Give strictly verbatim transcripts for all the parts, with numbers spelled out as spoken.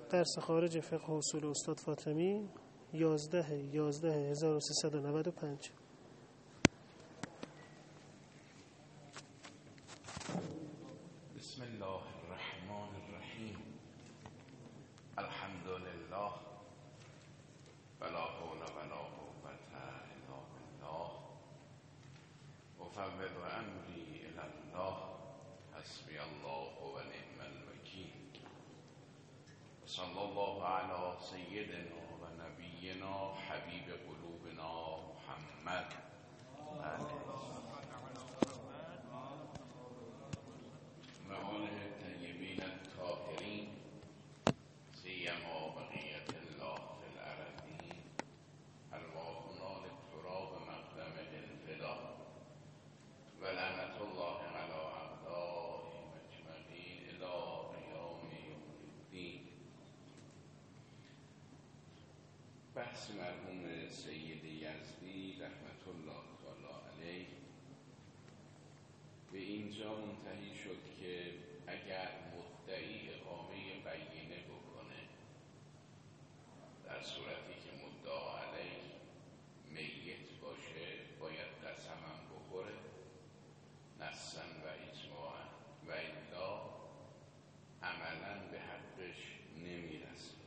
درس خارج فقه و اصول استاد فاطمی یازده یازده هزار و سیصد و نود و پنج. بسم الله الرحمن الرحیم. الحمد لله ولا حول ولا قوة الا بالله. افوض امری الی الله حسبی الله و نعم الوکیل. صلی الله علی سیدنا و نبینا حبیب قلوبنا محمد و آله الطیبین الطاهرین سیما بقیة الله فی الارضین. ارواحنا للتراب مقدم الفدا و لعنت الله علی اعدائهم اجمعین الی قیام یوم الدین. بحث مرحوم سید یزدی رحمت الله تعالی علیه به اینجا منتهی شد که اگر مدعی اقامه بینه بکنه، در صورتی که مدعا علیه میت باشه، باید قسم هم بخوره نصا و اجماعا، و الا عملا به حقش نمیرسه.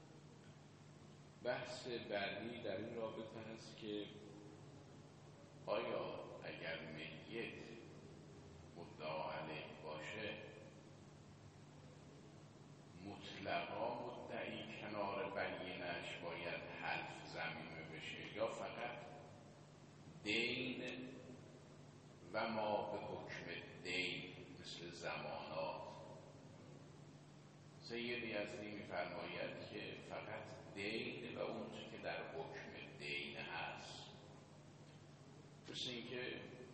بحث بعدی در این رابطه هست که آیا اگر میت مدعا علیه باشه مطلقا مدعی کنار بینش باید حلف ضمیمه بشه، یا فقط دین و ما به حکم دین مثل زمانات؟ سید یزدی می‌فرماید که فقط دین و اون چیزی که در حکم دین هست. مثل این که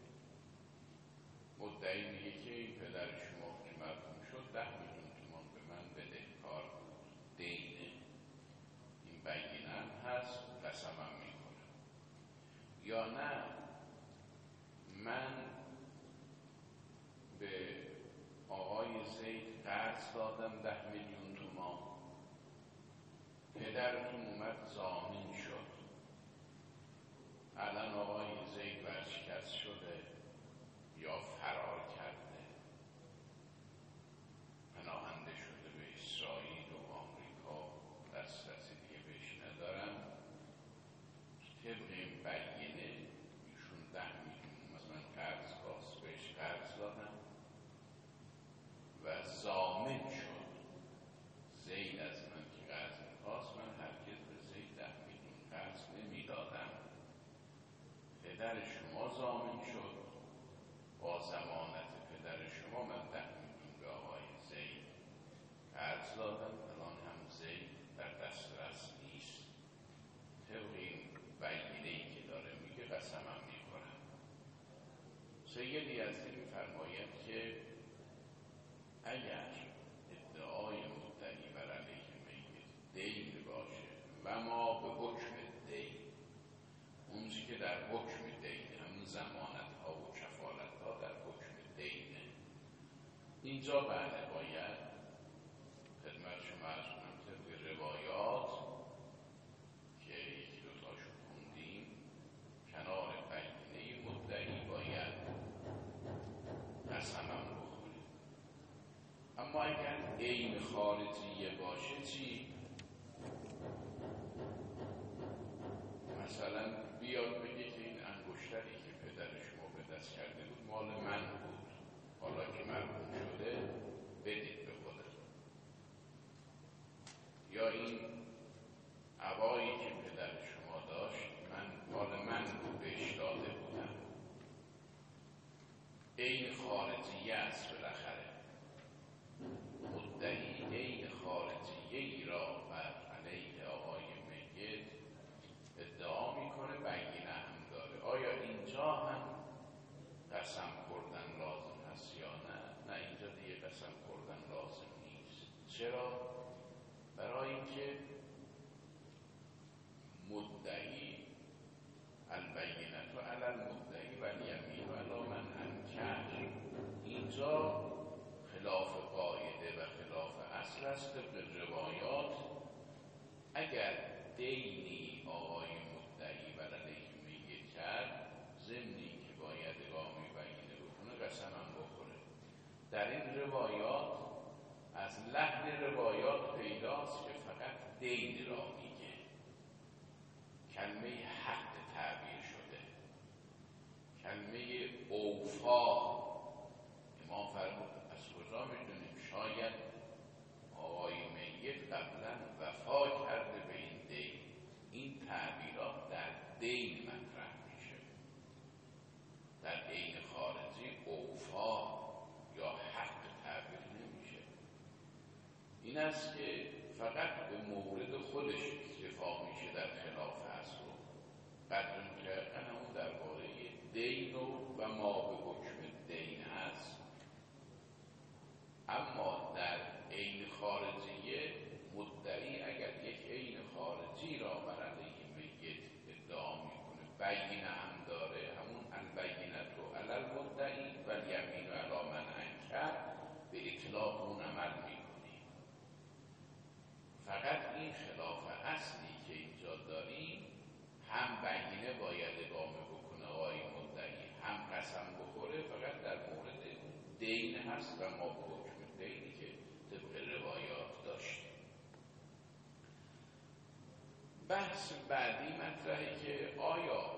مدعی میگه که این پدر شما که مرحوم شد ده میلیون تومان به من بدهکار بود، دینه، این بینه هم هست، قسمم میکنم. یا نه، من به آقای زید قرض دادم ده میلیون تومان، پدرتون اومد ضامن شد، الان آقای زید ورشکست شده یا فرار کرده، پناهنده شده به اسرائیل و آمریکا، دسترسی دیگه بهش ندارن، طبق این بینه ایشون ده میلیون از من قرض خواست، بهش قرض دادم و ضامن شد. زید از من که قرض میخواست، من هرگز به زید ده میلیون قرض نمیدادم، پدر شما ضامن شد، با ضمانت پدر شما من ده میلیون به آقای زید قرض دادم، الان هم زید در دسترس نیست. طبق این بینه‌ای که داره میگه قسمم میکنم. سید یزدی میفرماید که اگر ادعای مدعی بر علیه میت دین باشه و ما به حکم دین، اون چی که در حکم دین، همون ضمانت ها و کفالت ها در حکم دینه، اینجا بله باید خدمت شما عرض کنم طبق روایات که یکی دوتاشو خوندیم، کنار بینه مدعی باید قسمم بخوره. اما اگر عین خارجیه باشه چی؟ مثلا بیاد بگه که این انگشتری که پدر شما به دست کرده بود مال من بود، حالا که مرحوم شده بدید به خودت. یا این عبایی که پدر شما داشت من مال من بود، بهش داده بودم. عین خارجیه است بالاخره. مدعی عین خارجیه ای را بر علیه آقای میت ادعا میکنه، بینه هم داره. آیا اینجا هم قسم خوردن لازم هست یا نه؟ نه، اینجا دیگه قسم خوردن لازم نیست. چرا؟ برای اینکه مدعی البینة علی المدعی و الیمین علی من انکر، اینجا خلاف قاعده و خلاف اصل است. به روایات اگر دینی آقای مدعی بر علیه میت کرد، ضمنی که باید اقامه بینه بکنه، قسم هم بخوره. در این روایات از لحن روایات پیداست که فقط دین را میگه، کلمه حق تعبیر شده، کلمه اوفا. امام فرمود از کجا میدونیم؟ شاید آقای میت قبلا وفا کرده به این دین. این تعبیرات در دین مطرح میشه. در دین خارجی اوفا یا حق تعبیر نمیشه. این است که فقط به مورد خودش اکتفا میشه در خلاف اصل. قدر که اون درباره دین و ما به حکم دین هست. اما در عین خارجیه مدعی اگر یک عین خارجی را بر علیه میت ادعا میکنه، بینه هم داره، همون البینة علی المدعی و الیمین علی من انکر، به اطلاق اون عمل میکنی. فقط این خلاف اصلی که اینجا داریم، هم بینه باید اقامه بکنه آقای مدعی، هم قسم بخوره، فقط در مورد دین هست و ما به حکم دینی که طبق روایات داشتیم. بحث بعدی مطرحه که آیا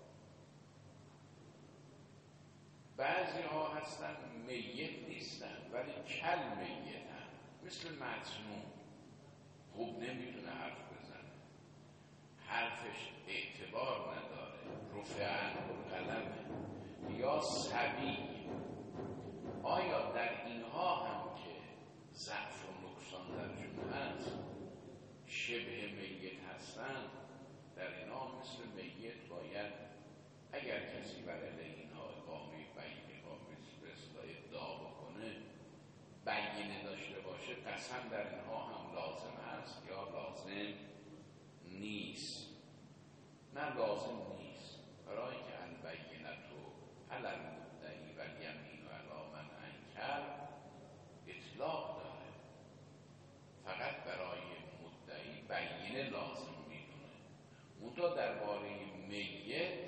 بعضی ها هستن میت نیستن ولی کل میتن، مثل مجنون، خوب نمیتونه حرف بزنه، حرفش اعتبار نداره، رفع القلمه، یا صبی. آیا در اینها هم که ضعف و نقصان درشون هست شبه میت هستند؟ در اینها مثل میت باید اگر کسی برای اینها اقامه بینه با مثل ادعا بکنه، بینه داشته باشه، قسم در اینها هم لازم هست یا لازم نیست؟ نه لازم نیست، برای که البینة علی المدعی و الیمین علی من انکر اطلاق داره. فقط برای مدعی بینه لازم میدونه. منتها درباره میت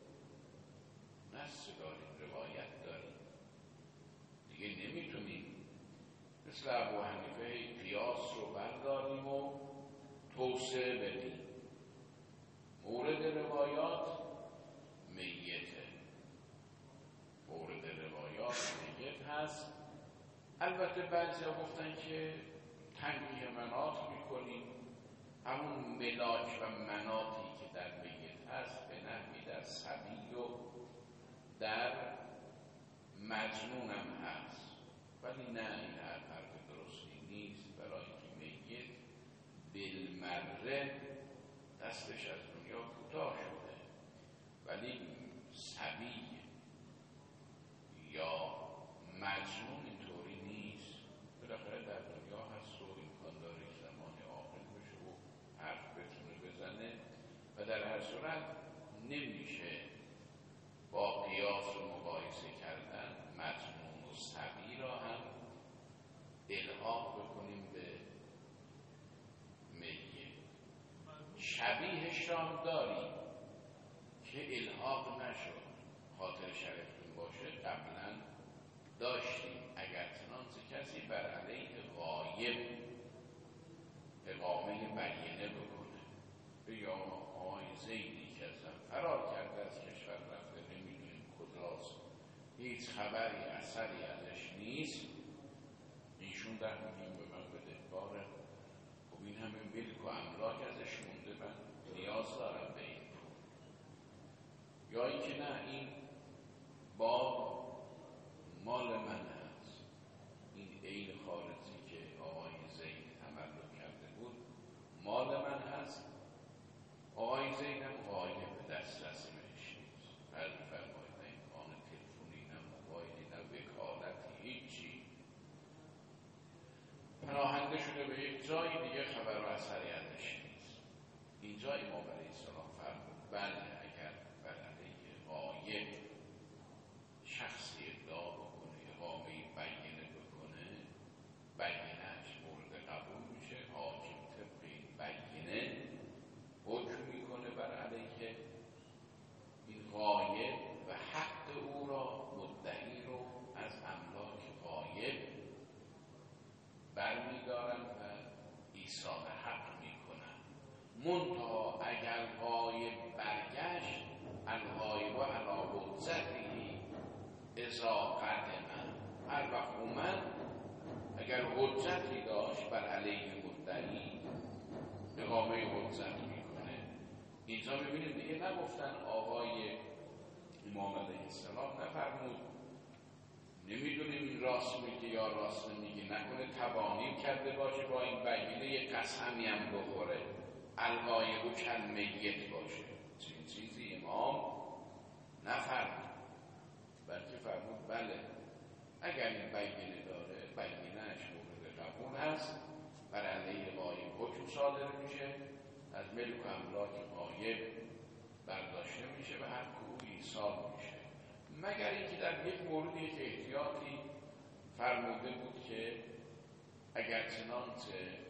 نص داریم، روایت داریم، دیگه نمیتونیم مثل ابو حنیفه قیاس رو برداریم و توسعه بدیم. مورد روایات میته، مورد روایات میت هست. البته بعضی ها گفتن که تنبیه مناط میکنیم، همون ملاک و مناطی که در میت هست به نحوی در صبی و در مجنون هم هست، ولی نه، این هر حرف درستی نیست، برای که میت بالمره دستش از دنیا کوتاه شده، ولی صبی یا مجنون اینطوری نیست، بالاخره در دنیا هست و امکان داره زمانی عاقل بشه و حرف بتونه بزنه و در هر صورت نمیشه با قیاس و مقایسه کردن مجنون و صبی را هم الحاق بکنیم به میت. شبیهش را هم داریم که الحاق نشد، خاطر شرفتون باشه قبلا داشتیم، اگر چنانچه کسی بر علیه غایب اقامه بینه بکنه، یا آقای زیدی که اصلا فرار کرده از کشور رفته، نمیدونیم کجاست، هیچ خبری اثری ازش نیست، ایشون در میگیم به من بدهکاره، خب این همه ملک و املاک ازش مونده، من نیاز دارم به این پول. یا اینکه نه، این با مال من هست، این عین خارجی که آقای زید تملک کرده بود مال من هست، آقای زید هم غایب، دسترس بهش نیست، فرض بفرمایید نه امکان تلفنی، نه موبایلی، نه وکالتی، هیچی، پناهنده شده به یک جای دیگه، خبر و اثری ازش نیست. اینجا امام علیه السلام فرمود بله، اگر بر علیه غایب شخص برمیدارن و ایصال حق میکنن. منتها اگر غایب برگشت، الغایب و علی حجته اذا قدم، هر وقت اومد اگر حجتی داشت بر علیه مدعی اقامه حجت میکنه. اینجا میبینیم دیگه نگفتن آقای امام علیه السلام نفرمود نمیدونیم این راست میگه یا راست نمیگه، نکنه تبانیم کرده باشه با این بگینه یک قسمی هم بخوره، الغایب کل میت باشه. چنین چیزی امام نفرمود، بلکه فرمود بله اگر این بگینه داره، بگینهش مورد قبول هست، بر علیه غایب حکم صادر میشه، از ملک و املاک غایب برداشته میشه و هر کوی ایصال میشه. مگر اینکه در یک موردی که احتیاطی فرموده بود که اگر چنانچه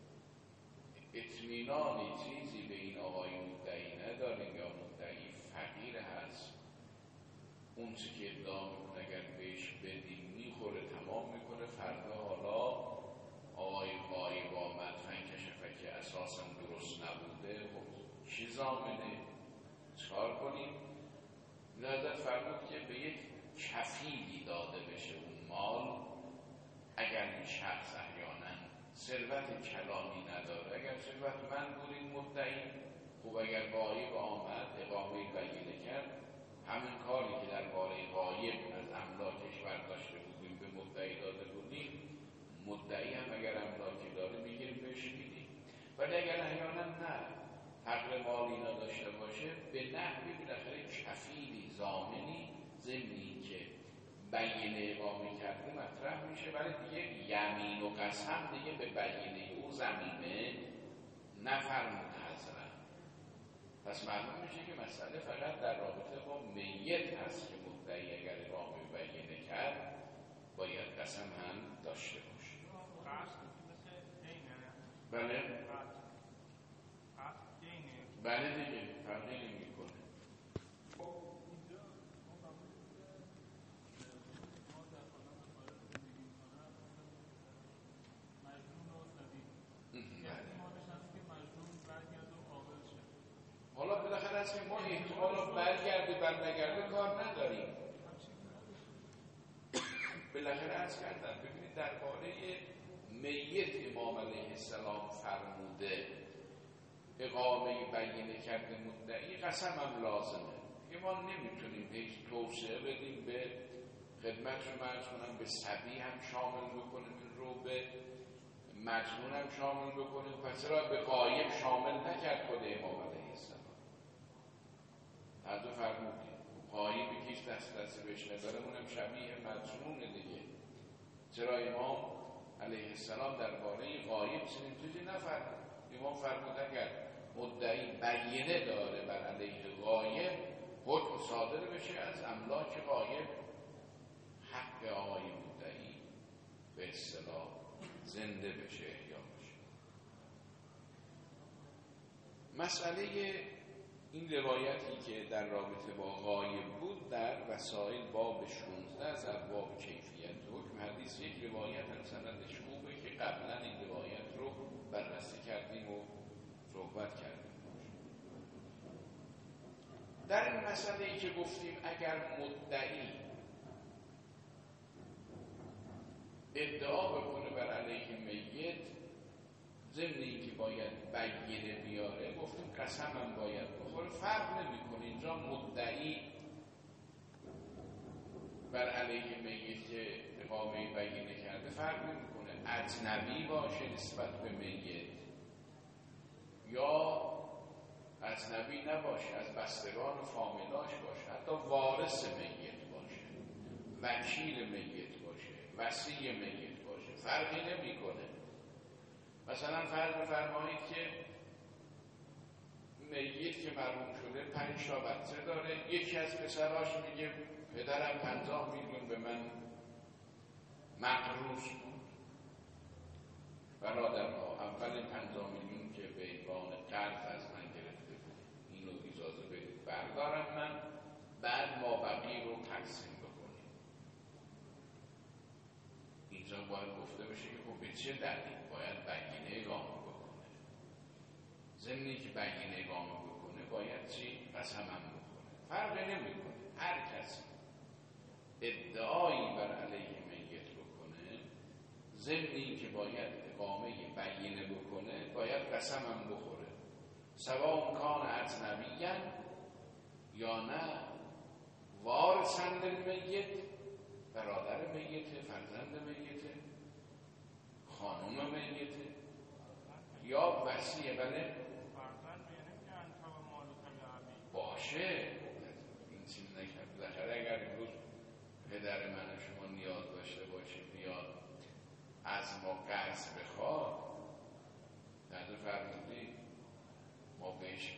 اطمینانی چیزی به این آقای مدعی نداریم یا مدعی فقیر هست، اون چی که ادعا میکنه اگر بهش بدیم میخوره تمام میکنه، فردا حالا آقای غایب آمد فنکشفه که اساسا درست نبوده، خب چی ضامنه؟ چکار کنیم؟ لذت فرمود که به یک کفیلی داده بشه اون مال. اگر این شخص احیانا ثروت کلامی نداره، اگر ثروتمند بود این مدعی، خب اگر غایب آمد اقامه بگینه کرد، همین کاری که در باره غایب از املاکش برداشته بودیم به مدعی داده بودیم، مدعی هم اگر املاکی داره میگیریم بهش میدیم. ولی اگر احیانا نه حق مالی نداشته باشه، به نحوی بالاخره کفیلی ضامنی ضمنی که بینه اقامه کرده مطرح میشه، ولی دیگه یمین و قسم دیگه به بینه او زمینه نفرمود حضرت. پس معلوم میشه که مسئله فقط در رابطه با میت هست که مدعی اگر اقامه بینه کرد باید قسم هم داشته باشه. بله بله دیگه فرقی نمی کنه. حالا بالاخره هست که ما احتمال رو برگرده بر نگرده کار نداریم. بالاخره هست کردن ببینید درباره میت امام علیه السلام فرموده اقامه بینه کرده مدعی قسم هم لازمه. که ما نمیتونیم هیچ توسعه بدیم به خدمت رو مرز کنم، به صبی هم شامل بکنیم این رو، به مجنون هم شامل بکنیم. پس را به غایب شامل نکرد خود امام علیه السلام. حضرت فرمودیم غایبی کیش دست دست بهش نداره اونم شبیه مجنونه دیگه. چرا امام علیه السلام درباره غایب چنین چیزی نفرمود؟ امام فرمود اگر مدعی بینه داره بر علیه غایب حکم صادر بشه از املاک غایب، حق آقای مدعی به اصطلاح زنده بشه، احیا بشه. مسئله این روایتی که در رابطه با غایب بود در وسائل باب شانزده از ابواب کیفیت حکم حدیث یک روایت هم سندش خوبه که قبلا این روایت رو بررسی کردیم و صحبت کردیم. در این مسئله ای که گفتیم اگر مدعی ادعا بکنه بر علیه میت ضمن اینکه باید بینه بیاره، گفتیم قسم هم باید بخوره، فرق نمیکنه اینجا مدعی بر علیه میت که اقامه بینه کرده فرق نمیکنه اجنبی باشه نسبت به میت یا اجنبی نباشه، از بستگان و فامیلاش باشه، حتی وارث میت باشه، وکیل میت باشه، وصی میت باشه، فرقی نمیکنه. مثلا فرض بفرمایید که میت که مرحوم شده پنج تا بچه داره، یکی از پسراش میگه پدرم پنجاه میلیون به من مقروض بود. برادرها اول پنجاه میلیون که به عنوان قرض از من گرفته بود اینو اجازه بدید بردارم من، بعد ما بقیه رو تقسیم بکنیم. اینجا باید گفته بشه که خب به چه دلیل باید بینه اقامه بکنه. ضمنی که بینه اقامه بکنه باید چی؟ قسم هم بکنه. فرق نمیکنه هر کسی ادعایی بر علیه میت بکنه، ضمنی که باید اقامه بینه بکنه باید قسم هم بخوره، سواء کان اجنبیاً یا نه، وارثاً للمیت، برادر میته، فرزند میته، خانم میته، یا وصیه. بله باشه، این چیز نکرد. بالاخره اگر امروز پدر من و شما نیاز داشته باشه بیاد از ما قرض بخواد، نظر فرمودی ما بهش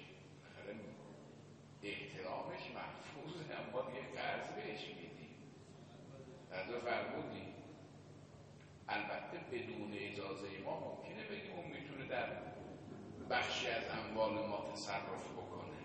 احترامش محفوظه، اما دیگه قرض بهش میدیم. نظر فرمودی البته بدون اجازه ما ممکنه بگیم اون میتونه در بخشی از اموال ما تصرف بکنه،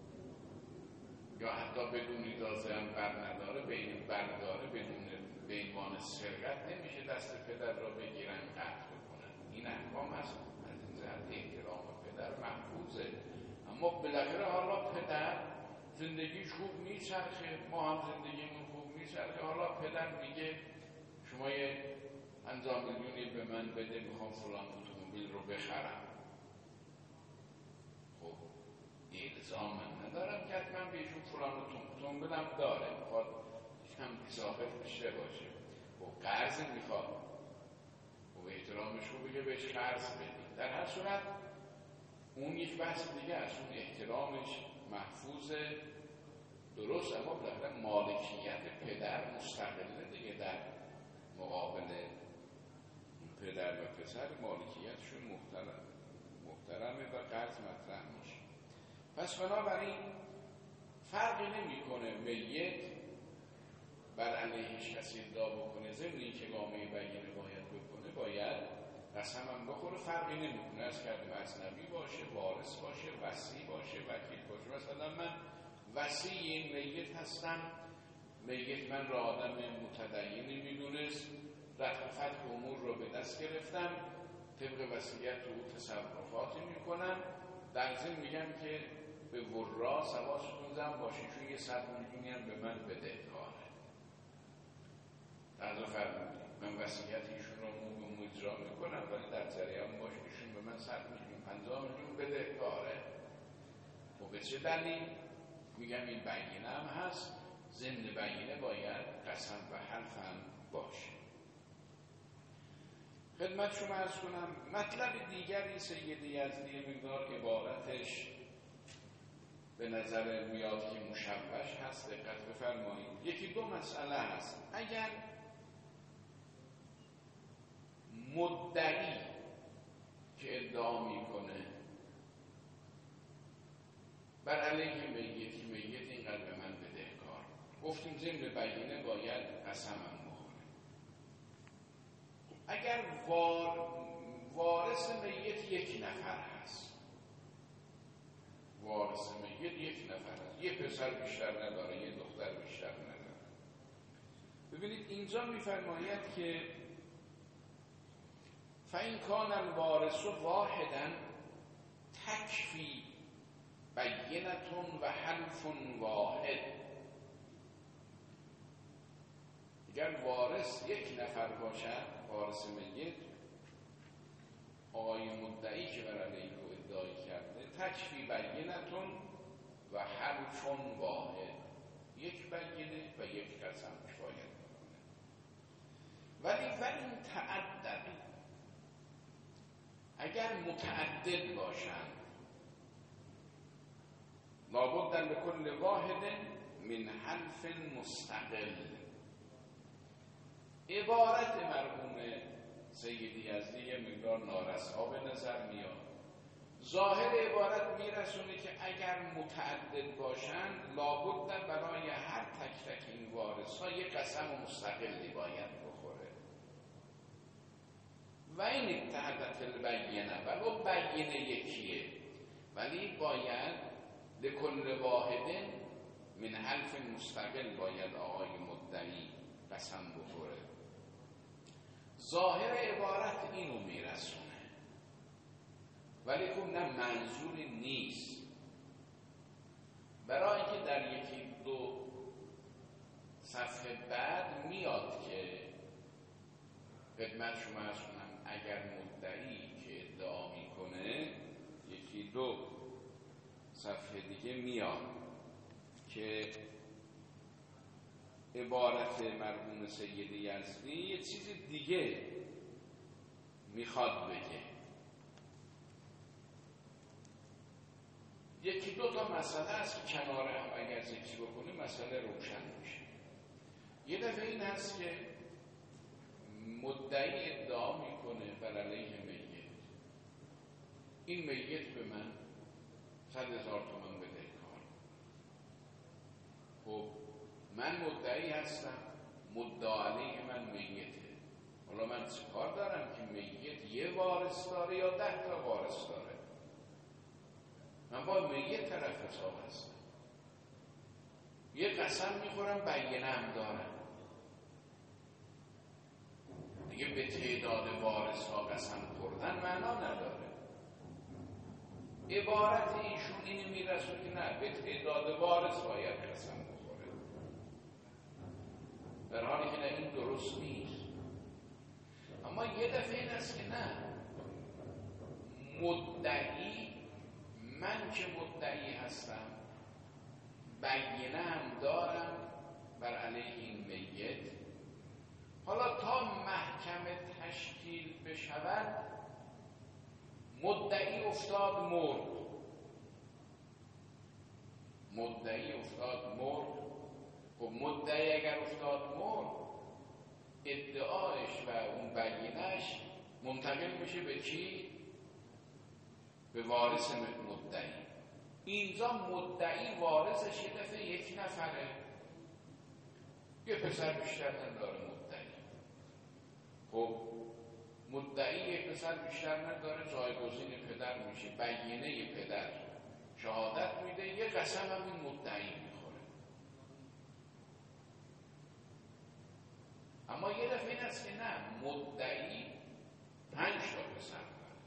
یا حتی بدون اجازه هم بر نداره، بین برداره، بدون به عنوان سرقت نمیشه دست پدر را بگیرن قطع بکنن. این احکام هست، از این جهت احترام پدر محفوظه. اما بالاخره حالا پدر زندگیش خوب میچرخه، ما هم زندگیمون خوب میچرخه، حالا پدر میگه شما یه پنجاه میلیونی به من بده میخوام فلان اتومبیل رو بخرم. خب الزام من ندارم که حتما بهشون فلان اتومبیلم داره، میخواد هم ثابت بشه باشه. خب قرض میخواد، خب احترامش رو بگه بهش قرض بدید. در هر صورت اون یک بحث دیگه است، اون احترامش محفوظه، درست، اما بالاخره مالکیت پدر مستقله دیگه، در مقابل پدر و پسر مالکیتشون محترم محترمه و قرض مطرح میشه. پس بنابراین فرقی نمیکنه میت بر علیهش کسی ادعا بکنه، ضمن اینکه اقامه بینه باید بکنه باید قسم هم بخوره، فرقی نمیکنه. از کردیم اجنبی باشه، وارث باشه، وصی باشه، وکیل باشه. مثلا من وصی این میت هستم، میت من را آدم متدینی میدونست، رفع فتح امور رو به دست گرفتم، طبق وصیت رو تصرفاتی میکنم، در ضمن میگم که به ورا سواستون زن باشه، چون یه صد میلیونی هم به من بدهکاره. نظر فرمودی من وصیت ایشون رو اجرا میکنم، ولی در جریان باشه ایشون به من صد میلیون پنجاه میلیون بدهکاره. و به چه دلیل؟ میگم این بینه هم هست، ضمن بینه باید قسم و حلف هم باشه. خدمت شما عرض کنم مطلب دیگری سید یزدی مقدار عبارتش به نظر میاد که مشوش هست، دقت بفرمایید. یکی دو مسئله هست. اگر مدعی که ادعا میکنه بر علیه میت که میت اینقدر به من بدهکار، گفتیم ضمن بینه باید قسم هم بخوره. اگر وار وارث میت یک نفر هست، وارث میت یک نفر هست، یه پسر بیشتر نداره، یه دختر بیشتر نداره، ببینید اینجا میفرماید که فَإِنْ كَانَ الْوَارِثُ وَاحِدًا تَكْفِي بَیِّنَةٌ وَحَلْفٌ واحد. اگر وارث یک نفر باشد، وارث میت، آقای مدعی که بر علیه او ادعای کرده، تکفی بینة و حلف واحد، یک بینه و یک قسم کفایت میکنه. ولی ولی تعدد، اگر متعدد باشند، لابد لکل واحد من حلف مستقل. عبارت مرحوم سید یزدی یه مقدار نارسا به نظر میاد. ظاهر عبارت میرسونه که اگر متعدد باشند لابد برای هر تک تک این وارث ها یک قسم مستقلی باید بخوره. و این اتحدت البینه، ولو بینه یکیه، ولی باید لکل واحد من حلف مستقل باید آقای مدعی قسم بخوره. ظاهر عبارت اینو میرسونه، ولی خب نه منظوری نیست. برای اینکه در یکی دو صفحه بعد میاد که خدمت شما عرض کنم اگر مدعی که ادعا میکنه، یکی دو صفحه دیگه میاد که عبارت مرحوم سید یزدی یه چیز دیگه میخواد بگه. یکی دو تا مسئله است که کنار هم اگر ذکر بکنیم مسئله روشن میشه. یه دفعه این هست که مدعی ادعا میکنه بر علیه میت، این میت به من صد هزار تومان بدهکار. خب من مدعی هستم، مدعا علیه من میته. حالا من چه کار دارم که میت یه وارث داره یا ده تا وارث داره؟ من با میت طرف حساب هستم. یه قسم میخورم بینه هم دارم دیگه، به تعداد وارث ها قسم خوردن معنا نداره. عبارت ایشون اینی میرسونه که نه، به تعداد وارث باید قسم بخوره، در حالی که نه، این درست نیست. اما یه دفعه این است که نه، مدعی، من که مدعی هستم بینه هم دارم بر علیه این میت، حالا تا محکمه تشکیل بشود مدعی افتاد مرد، مدعی افتاد مرد. و مدعی اگر افتاد مرد، ادعایش و اون بینهش منتقل میشه به کی؟ به وارث مدعی. اینجا مدعی وارثش یه دفعه یک نفره، یه پسر بیشتر نداره مدعی. خب مدعی یک پسر بیشتر نداره، جایگزین پدر میشه، بینه پدر شهادت میده، یه قسم هم این مدعی میخوره. اما یه دفعه این است که نه، مدعی پنج تا پسر داره،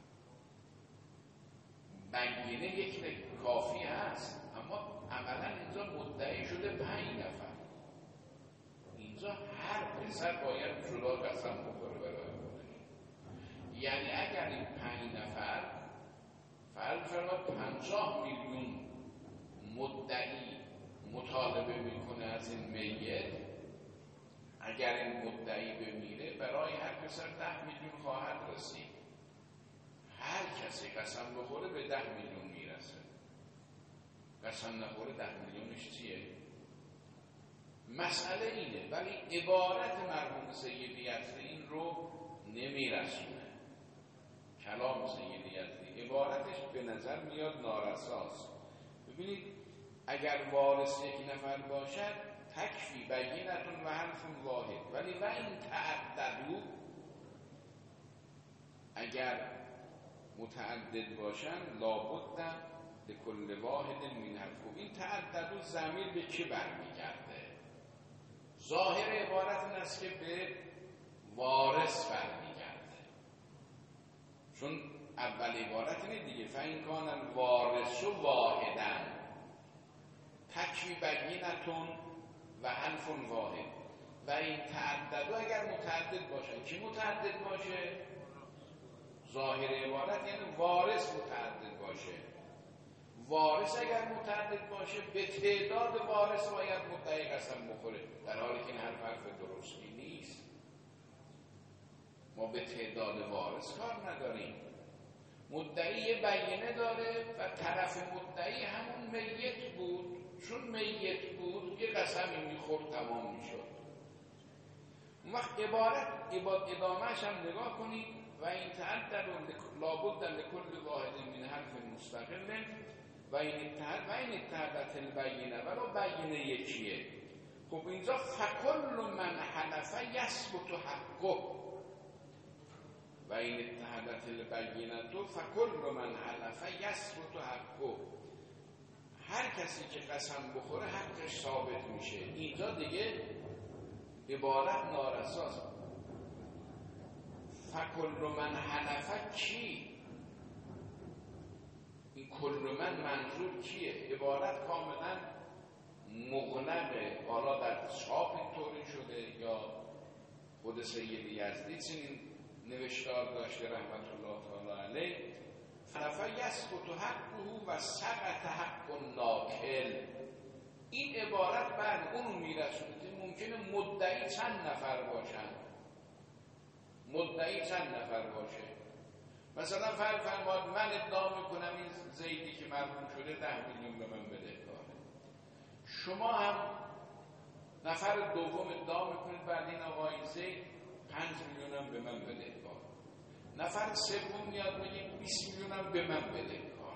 بینه یک کافی هست، اما عملا اینجا مدعی شده پنج نفر. اینجا هر پسر باید جدا قسم بخوره برای مدعی. یعنی اگر این پنج نفر فرض فرماد پنجاه میلیون مدعی مطالبه میکنه از این میت، اگر این مدعی بمیره برای هر پسر ده میلیون خواهد رسید. هر کسی قسم بخوره به ده میلیون میرسه، قسم نخوره ده میلیونش چیه؟ مسئله اینه. ولی عبارت مرحوم سید یزدی این رو نمیرسونه. کلام سید یزدی عبارتش به نظر میاد نارساست. ببینید اگر وارث یک نفر باشد تکفی بینتون و حرف واحد، ولی و این تعددو، اگر متعدد باشن لابد لکل واحد من حرف. این تعددو ضمیر به کی برمیگرده؟ ظاهر عبارت این است که به وارث برمیگرده، چون اول عبارت اینه دیگه، فین کان الوارث واحدا تکفی بینتون و حرف واحد. و این تعددو اگر متعدد باشن، کی متعدد باشه؟ ظاهر عبارت یعنی وارث متعدد باشه. وارث اگر متعدد باشه به تعداد وارث باید مدعی قسم بخوره، در حالی که این حرف حرف درستی نیست. ما به تعداد وارث کار نداریم. مدعی یه بینه داره و طرف مدعی همون میت بود، چون میت بود یه قسمی میخورد تمام میشد. اون وقت عبارت ادامهش هم نگاه کنید، و این تعدد لابد لکل واحد من حرف مستقل و این اتحاد و این اتحادت البینه، ولو بینه یکیه. خب اینجا فکل من حلف یثبت حقه و این اتحادت البینه تو فکل من حلف یثبت حقه. هر کسی که قسم بخوره حقش ثابت میشه. اینجا دیگه عبارت نارساست. فکل من حلفه کی؟ این کل من منظور کیه؟ عبارت کاملا مغلقه. حالا در چاپ اینطوری شده یا خود سید یزدی چنین نوشتار داشته رحمت الله تعالی علیه. حلفه یسقط حقه و سقط حق الناکل. این عبارت بر اونو میرسونه که ممکنه مدعی چند نفر باشن، مدعی چند نفر باشه. مثلا فرض فرماد من ادعا میکنم این زیدی که مرحوم شده ده میلیون به من بدهکاره، شما هم نفر دوم ادعا میکنید بعد این آقای زید پنج میلیون هم به من بدهکار، نفر سوم میاد میگه بیست میلیون هم به من بدهکار.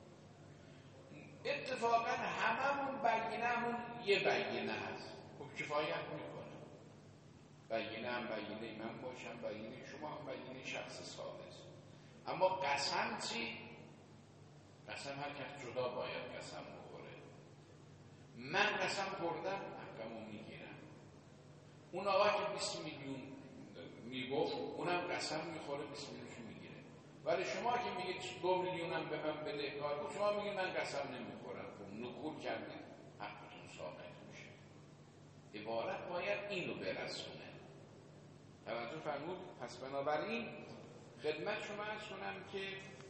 اتفاقا هممون بینه‌مون یه بینه هست، خب کفایت میکنه. بینه هم بینه من باشم، بینه شما هم بینه شخص سادس. اما قسم چی؟ قسم هر کس جدا باید قسم بخوره. من قسم خوردم حقمو میگیرم. اون آقا که بیست میلیون میگفت اونم قسم میخوره بیست میلیونشو میگیره. ولی شما که میگید دو میلیونم به من بدهکار بود، شما میگید من قسم نمیخورم. خب نکول کردید، حقتون ثابت میشه. عبارت باید اینو برسونه. توجه فرمود؟ پس بنابراین خدمت شما عرض کنم که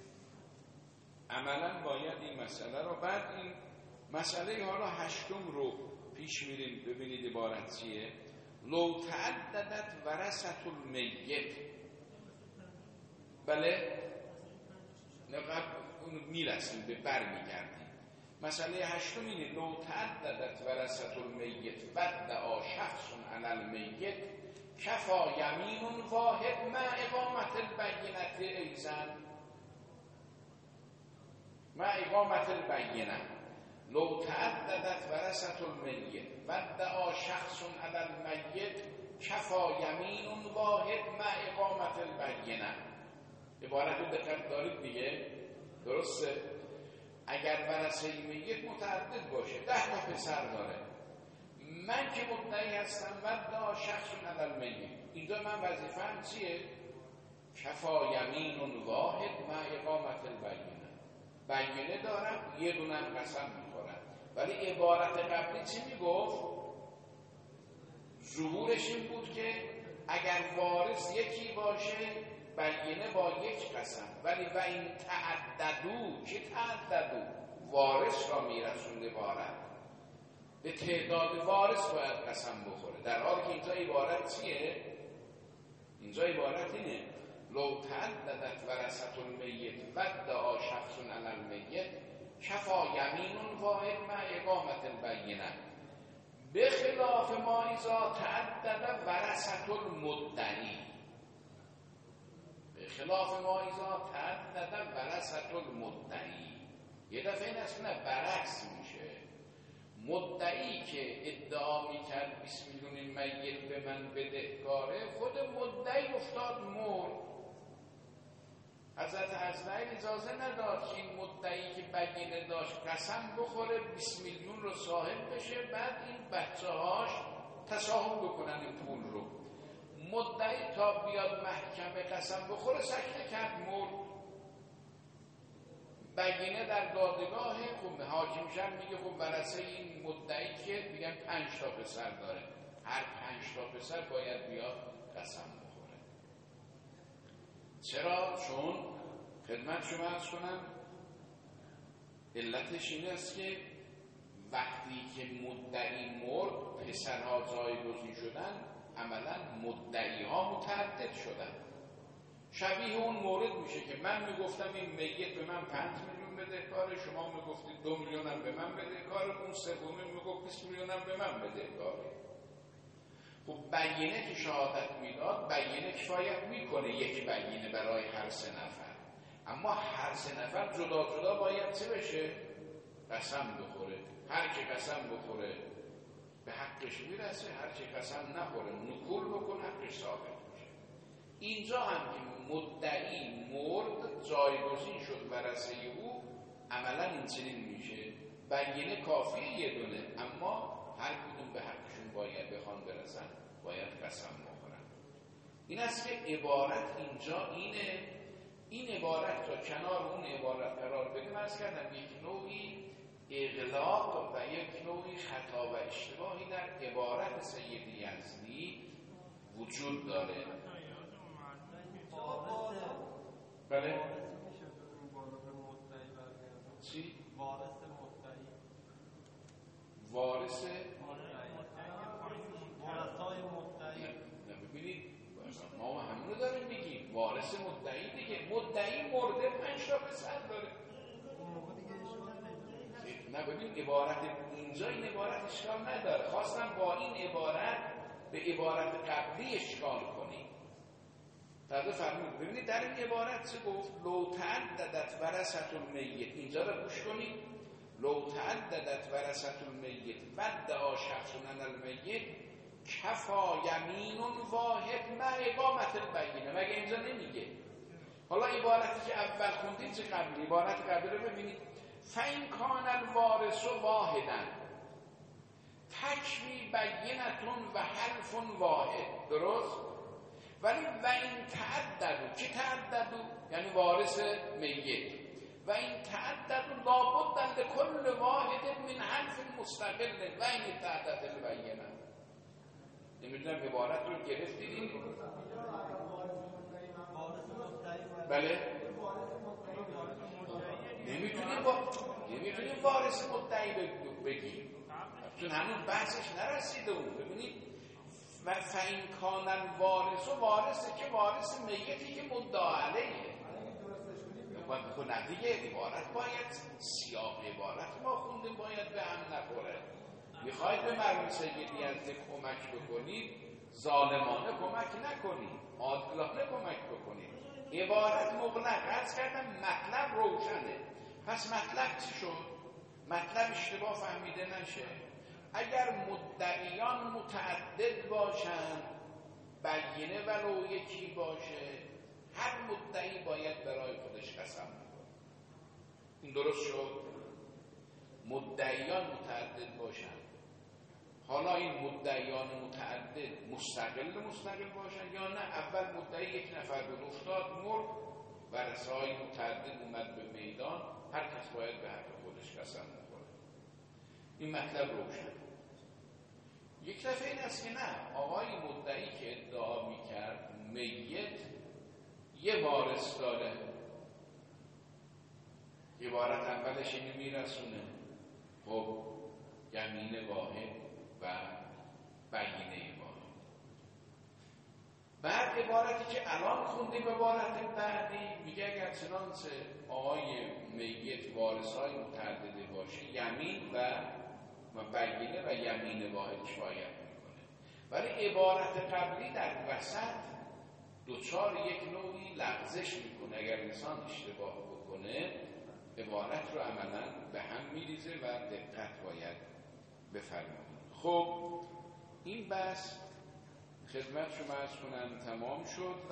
عملا باید این مسئله رو، بعد این مسئله حالا هشتم رو پیش میریم ببینید عبارت چیه. لو تعددت ورثة المیت. بله نقد اونو میرسیم به بر میگردیم. مسئله هشتم اینه لو تعددت ورثة المیت وادعا شخص علی المیت کفا یمین واحد مع اقامت البینه ایزن. مع اقامت البینه لو تعددت ورثة المیت وادعا شخص علی المیت کفا یمین واحد مع اقامت البینه. عبارت رو دقت دارید دیگه، درسته؟ اگر ورثه میت متعدد باشه، ده تا پسر داره، من که مدعی هستم وادعا شخص علی المیت، اینجا من وظیفه‌ام چیه؟ کفا یمین واحد مع اقامت البینه. بینه دارم، یه دونم قسم میخورم. ولی عبارت قبلی چی میگفت؟ ظهورش این بود که اگر وارث یکی باشه بینه با یک قسم، ولی و این تعددو، چه تعددو؟ وارث را میرسونده عبارت به تعداد وارث باید قسم بخوره، در حالی که اینجا عبارت چیه؟ اینجا عبارت اینه لو تعددت ورثة المیت وادعا شخص علی المیت کفا یمین واحد مع اقامت البینه به خلاف ما اذا تعدد ورثة المدعی. به خلاف ما اذا تعدد ورثة المدعی. یه دفعه این اصلا برعکس میشه. مدعی که ادعا میکرد بیست میلیون میت به من بدهکاره، خود مدعی افتاد مرد. حضرت عزراییل اجازه نداد که این مدعی که بینه داشت قسم بخوره بیست میلیون رو صاحب بشه، بعد این بچه هاش تصاحب بکنن این پول رو. مدعی تا بیاد محکمه قسم بخوره سکته کرد، مرد. بینه در دادگاه خب حاکمش هم میگه خب ورثه این مدعی که میگن پنج تا پسر داره، هر پنج تا پسر باید بیاد قسم بخوره. چرا؟ چون خدمت شما عرض کنم علتش این است که وقتی که مدعی مرد پسرها جایگزین شدن، عملا مدعی ها متعدد شدن. شبیه اون مورد میشه که من میگفتم این میت به من پنج میلیون بدهکاره، شما میگفتید دو میلیون هم به من بدهکاره، اون سومی میگفت بیست میلیون هم به من بدهکاره. خب بینه که شهادت میداد، بینه کفایت میکنه یک بینه برای هر سه نفر، اما هر سه نفر جدا جدا باید چه بشه؟ قسم بخوره. هر که قسم بخوره به حقش میرسه، هر که قسم نخوره نکول بکن حقش ثابت. اینجا هم که مدعی مرد جایگزین شد ورثه او، عملا این چنین میشه. بینه کافیه یه دونه، اما هر کدوم به حقشون باید بخوان برسن، باید قسم بخورن. این است که عبارت اینجا اینه، این عبارت تا کنار اون عبارت قرار بدیم. عرض کردم یک نوعی اغلاق و یک نوعی خطا و اشتباهی در عبارت سید یزدی وجود داره. بله؟ چی؟ وارث مدعی. وارث ورثای مدعی. نه ببینید ما همونو داریم میگیم، وارث مدعی دیگه. مدعی مرده پنج تا پسر داره. نه ببین عبارت اینجا این عبارت اشکال نداره. خواستم با این عبارت به عبارت قبلی اشکال کنیم. فرض فرمود ببینید در این عبارت چه گفت؟ لو تعددت ورثة المیت. اینجا رو گوش کنید. لو تعددت ورثة المیت ودعا شخص ان المیت کفا یمین واحد مع اقامت البینه. مگه اینجا نمیگه؟ حالا عبارتی که اول خوندیم چه قبلی؟ عبارت قبلی رو ببینید. فین کان الوارث واحدا تکفی بینتون و حلف واحد. درست؟ ولی و این تعددو، چه تعددو؟ یعنی وارث میت. و این تعددو لابد لکل واحد من حلف مستقل و این تعدد البینه. نمیدونم عبارت رو گرفتید؟ بله؟ نمیتونیم با نمیتونیم وارث مدعی بگیم چون هنوز بحثش نرسیده اون. ببینید و فین کان الوارث، و وارثه که وارث میتی که مدعا علیه. خب دیگه عبارت باید سیاق عبارت ما خوندیم باید به هم نخوره. میخواید به مرحوم سید یزدی کمک بکنید، ظالمانه کمک نکنید، عادلانه کمک بکنید. عبارت مغلق. عرض کردم مطلب روشنه. پس مطلب چی شد؟ مطلب اشتباه فهمیده نشه. اگر مدعیان متعدد باشن، بینه ولو یکی باشه، هر مدعی باید برای خودش قسم بکنه. این درست شد؟ مدعیان متعدد باشن. حالا این مدعیان متعدد مستقل مستقل باشن یا نه؟ اول مدعی یک نفر بود افتاد مرد، ورثه‌های متعدد اومد به میدان، هر کس باید به حق خودش قسم بخوره. این مطلب روشن. یک دفعه این است که نه، آقای مدعی که ادعا میکرد میت یه وارث داره، عبارت اولش اینو میرسونه. خب یمین واحد و بینه واحد. بعد عبارتی که الان خوندیم عبارت بعدی میگه اگر چنانچه آقای میت وارثای متعدده باشه، یمین و و بینه و یمین واحد کفایت میکنه. ولی عبارت قبلی در وسط دوچار یک نوعی لغزش میکنه. اگر انسان اشتباه بکنه عبارت رو عملا به هم میریزه و دقت باید بفرمایید. خب این بحث خدمت شما عرض کنم تمام شد و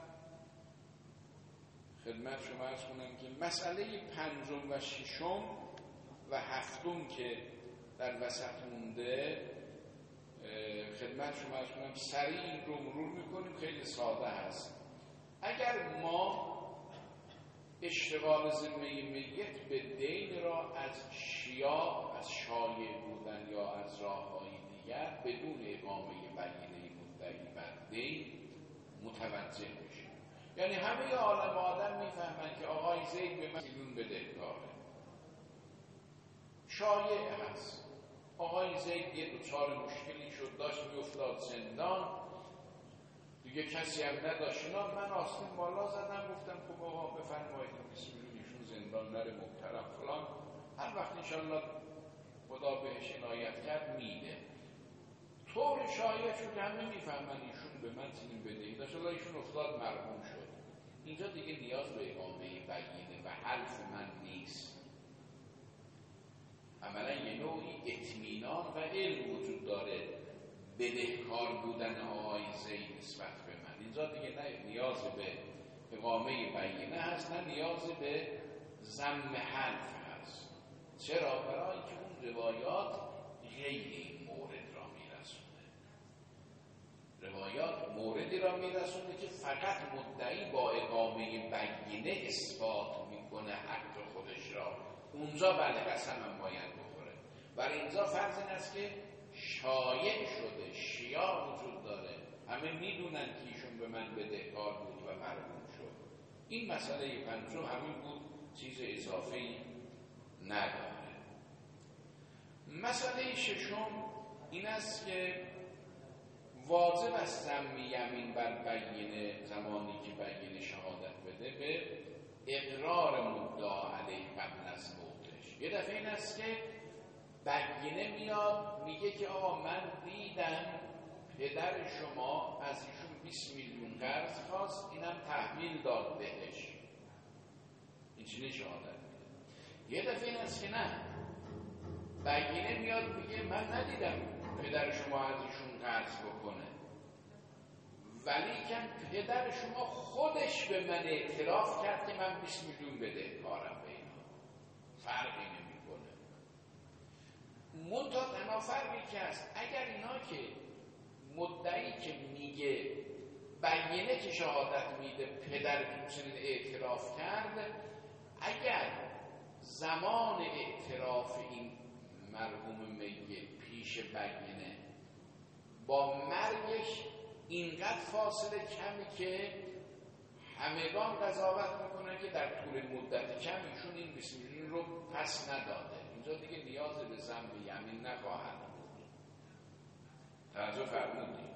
خدمت شما عرض کنم که مسئله پنجم و ششم و هفتم که در وسط مونده خدمت شما عرض کنم سریع رو مرور میکنیم. خیلی ساده هست. اگر ما اشتغال ذمه میت به دین را از شیاع، از شایع بودن یا از راه‌های دیگر بدون اقامه بینه مدعی بر دین متوجه بشیم. یعنی همه عالم آدم میفهمن که آقای زید به من میلیون بدهکاره، شایع هست. آقای زید یه دوچار مشکلی شد، داشت میافتاد زندان، دیگه کسی هم نداشت. من آستین بالا زدم گفتم خب آقا بفرمایید بیست میلیون ایشون زندان نره محترم فلان، هر وقت انشالله خدا بهش عنایت کرد میده. طور شایع شد که همه میفهمن ایشون به من چنین بدهی داشت، الله ایشون افتاد مرحوم شد. اینجا دیگه نیاز به اقامه بینه و حلف من نیست. عملا یه نوعی اطمینان و علم وجود داره بدهکار بودن آقای زید نسبت به من. اینجا دیگه نه نیاز به اقامه بینه هست، نه نیاز به ضم حلف هست. چرا؟ برای اینکه اون روایات غیر این مورد را میرسونه. روایات موردی را میرسونه که فقط مدعی با اقامه بینه اثبات میکنه حق خودش را، اونجا بله قسم هم باید بخوره. برای اینجا فرض این است که شایع شده، شیاع وجود داره، همه میدونن که ایشون به من بدهکار بود و مرحوم شد. این مسئله پنجم همین بود، چیز اضافه‌ای نداره. مسئله ششم این است که واجب است ضم یمین بر بینه زمانی که بینه شهادت بده به اقرار مدعا علیه قبل از موتش. یه دفعه این است که بینه میاد میگه که آقا من دیدم پدر شما از ایشون بیست میلیون قرض خواست، اینم تحویل داد بهش، این چیزی شهادت میده. یه دفعه این است که نه، بینه میاد میگه من ندیدم پدر شما از ایشون قرض بکنه، ولی که پدر شما خودش به من اعتراف کرد که من بیست میلیون بدهکارم به اینا. فرقی نمیکنه. منتها تنها فرقی که هست، اگر اینا که مدعی که میگه بینه که شهادت میده پدر چنین اعتراف کرد، اگر زمان اعتراف این مرحوم میت پیش بینه با مرگش اینقدر فاصله کمی که همگان قضاوت میکنن که در طول مدت کم ایشون این بیست میلیون رو پس نداده، اینجا دیگه نیاز به ضم یمین نخواهد بود. توجه فرمودید؟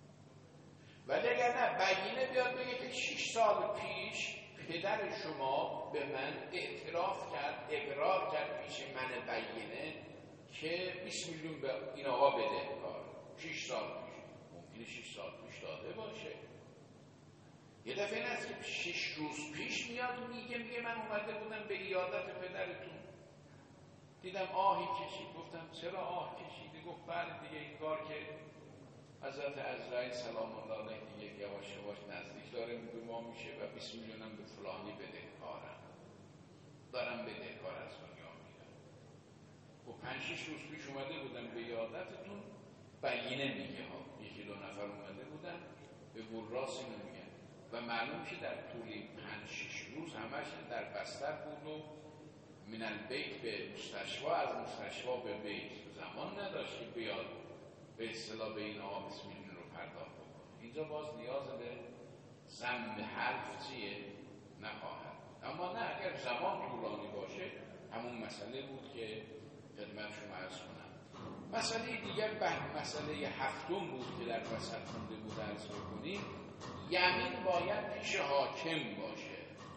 ولی اگر نه، بینه بیاد بگه که شش سال پیش پدر شما به من اعتراف کرد، اقرار کرد پیش من بینه که بیست میلیون به این آقا بدهکار، شش سال پیش. ممکنه شش سال پیش داده باشه. یه دفعه این است که شش روز پیش میاد میگه میگه من اومده بودم به عیادت پدرتون، دیدم آهی کشید. گفتم چرا آه کشیدی؟ گفت بله دیگه این کار که حضرت عزرائیل سلام الله علیه دیگه یواش یواش نزدیک داره به ما میشه و بیست میلیونم به فلانی بدهکارم، دارم بدهکار از دنیا میرم. و پنج شش روز پیش اومده بودم به عیادتتون، بینه میگه ها، یکی دو نفر اومده بودن به وراسی نمیگن و معلوم که در طول پنج شش روز همش در بستر بود و من البیت به مستشفی، از مستشفی به بیت زمان نداشت که بیاد به اصطلاح به این آقا بیست میلیون رو پرداخت بکنه. اینجا باز نیاز به ضم حرف چیه؟ نخواهد. اما نه، اگر زمان طولانی باشه همون مسئله بود که خدمت شما عرض کنم. مسئله دیگر به مسئله هفتم بود که در وسط مونده بود عرض بکنیم. یمین باید پیش حاکم باشه.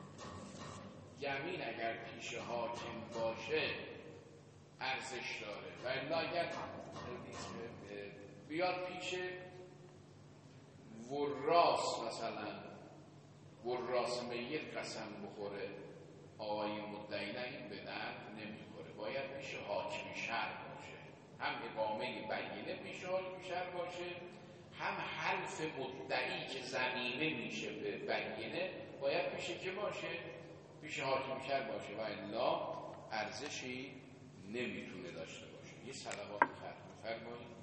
یمین اگر پیش حاکم باشه ارزش داره و الا اگر بیاد پیش وراس، مثلا وراس میت قسم بخوره آقای مدعی نه، این به درد نمیخوره. باید پیش حاکم شرع باشه، هم اقامه بینه پیش حاکم شرع باشه، هم حلف مدعی که ضمیمه میشه به بینه باید پیش که باشه؟ پیش حاکم شرع باشه و الا ارزشی نمیتونه داشته باشه. یه صلوات ختم فرمایید.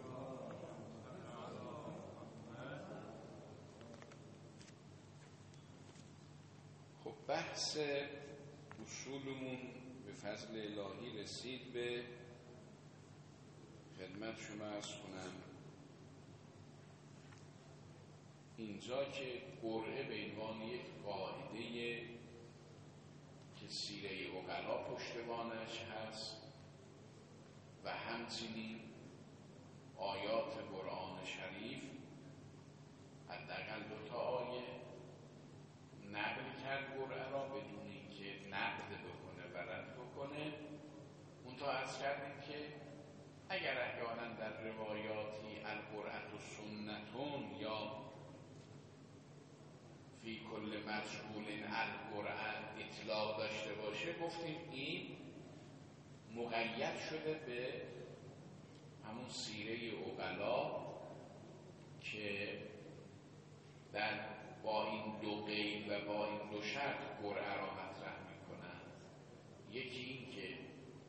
خب بحث اصولمون به فضل الهی رسید به خدمت شما عرض کنم اینجا که قرعه به عنوان یک قاعده که سیره عقلا پشتوانش هست و همچنین آیات قرآن شریف، حداقل دو تا آیه نقل کرد قرعه را بدون اینکه نقد بکنه و رد بکنه. اون تا عرض کردیم که اگر احیانا در روایاتی القرعه و سنتون یا فی کل مشغول القرآن اطلاق داشته باشه، گفتیم این مقید شده به همون سیره عقلا که در با این دو قید و با این دو شرط قرعه را مطرح میکنن. یکی این که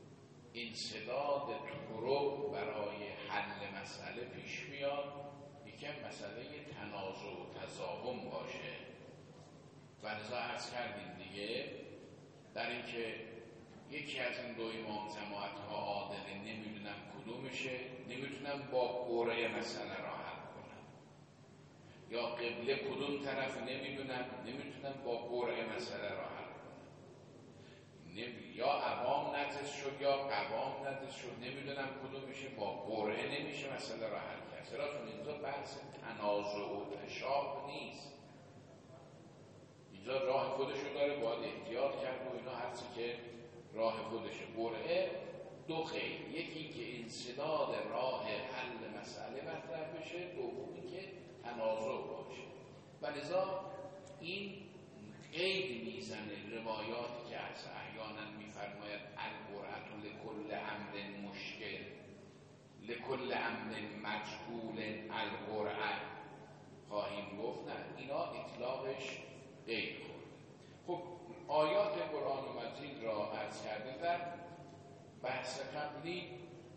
انسداد طرق برای حل مسئله پیش میاد، یک یکم مسئله تنازع و تضاهم باشه. و لذا عرض کردیم دیگه در اینکه یکی از این دو امام جماعت ها عادله، نمیدونم کدومشه، نمیتونم با قرعه مسئله را حل کنم، یا قبله کدوم طرف نمیدونم، نمیتونم با قرعه مسئله را حل کنم، یا عوام نجس شد یا قوام نجس شد، نمیدونم کدومشه، با قرعه نمیشه مسئله را حل کرد. چرا؟ چون اینجا بحث تنازع و تشابه نیست، اینجا راه خودشو داره، باید احتیاط کرد و اینا، هرچی که راه خودشه. قرعه دو خیل، یکی که انسداد راه حل مسئله مطرح بشه، دومی که تنازع باشه. و لذا این قید میزنه روایاتی که از احیانا میفرماید القرعة لکل امر مشکل، لکل امر مجهول القرعة خواهیم گفت، نه، اینا اطلاقش قید خورد. خب آیات قرآن مجید را عرض کرده در بحث قبلی.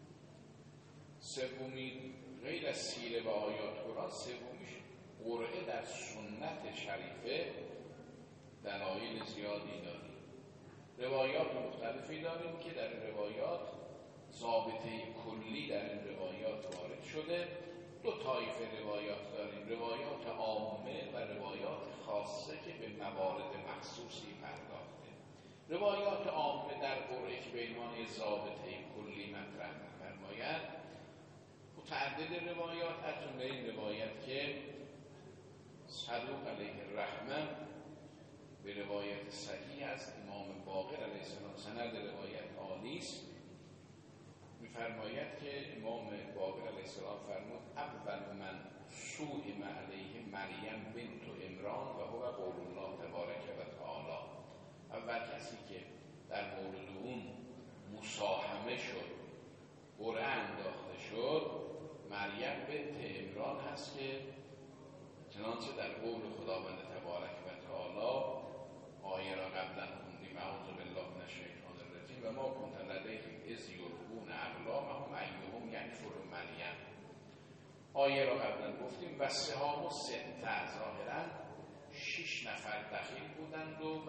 سومین غیر از سیره و آیات قرآن، سومیش قرعه در سنت شریفه دلایل زیادی داریم. روایات مختلفی داریم که در روایات ضابطه کلی در این روایات وارد شده. دو طایفه روایات داریم، روایات عامه و روایات خاصه که به موارد مخصوصی پرداخته. روایات عامه در قرعه که به عنوان ضابطه کلی مطرح می‌فرماید، متعدد روایات، از جمله این روایت که صدوق علیه الرحمه به روایت صحیح از امام باقر علیه السلام، سند روایت عالی است، می‌فرماید که امام باقر علیه السلام فرمود اول من سوئم علیه مریم بنت عمران و هو قول الله تبارک و تعالی. اول کسی که در مورد اون مساهمه شد، قرعه انداخته شد، مریم بنت عمران هست که چنانچه در قول خداوند تبارک و تعالی آیه را قبلا خوندیم، اعوذ بالله من الشیطان الرجیم و ما کنت لدیهم اذ یلقون اقلامهم ایهم یکفر مریم. آیه را قبلا گفتیم. و سهام و سته، ظاهرا شش نفر دخیل بودند و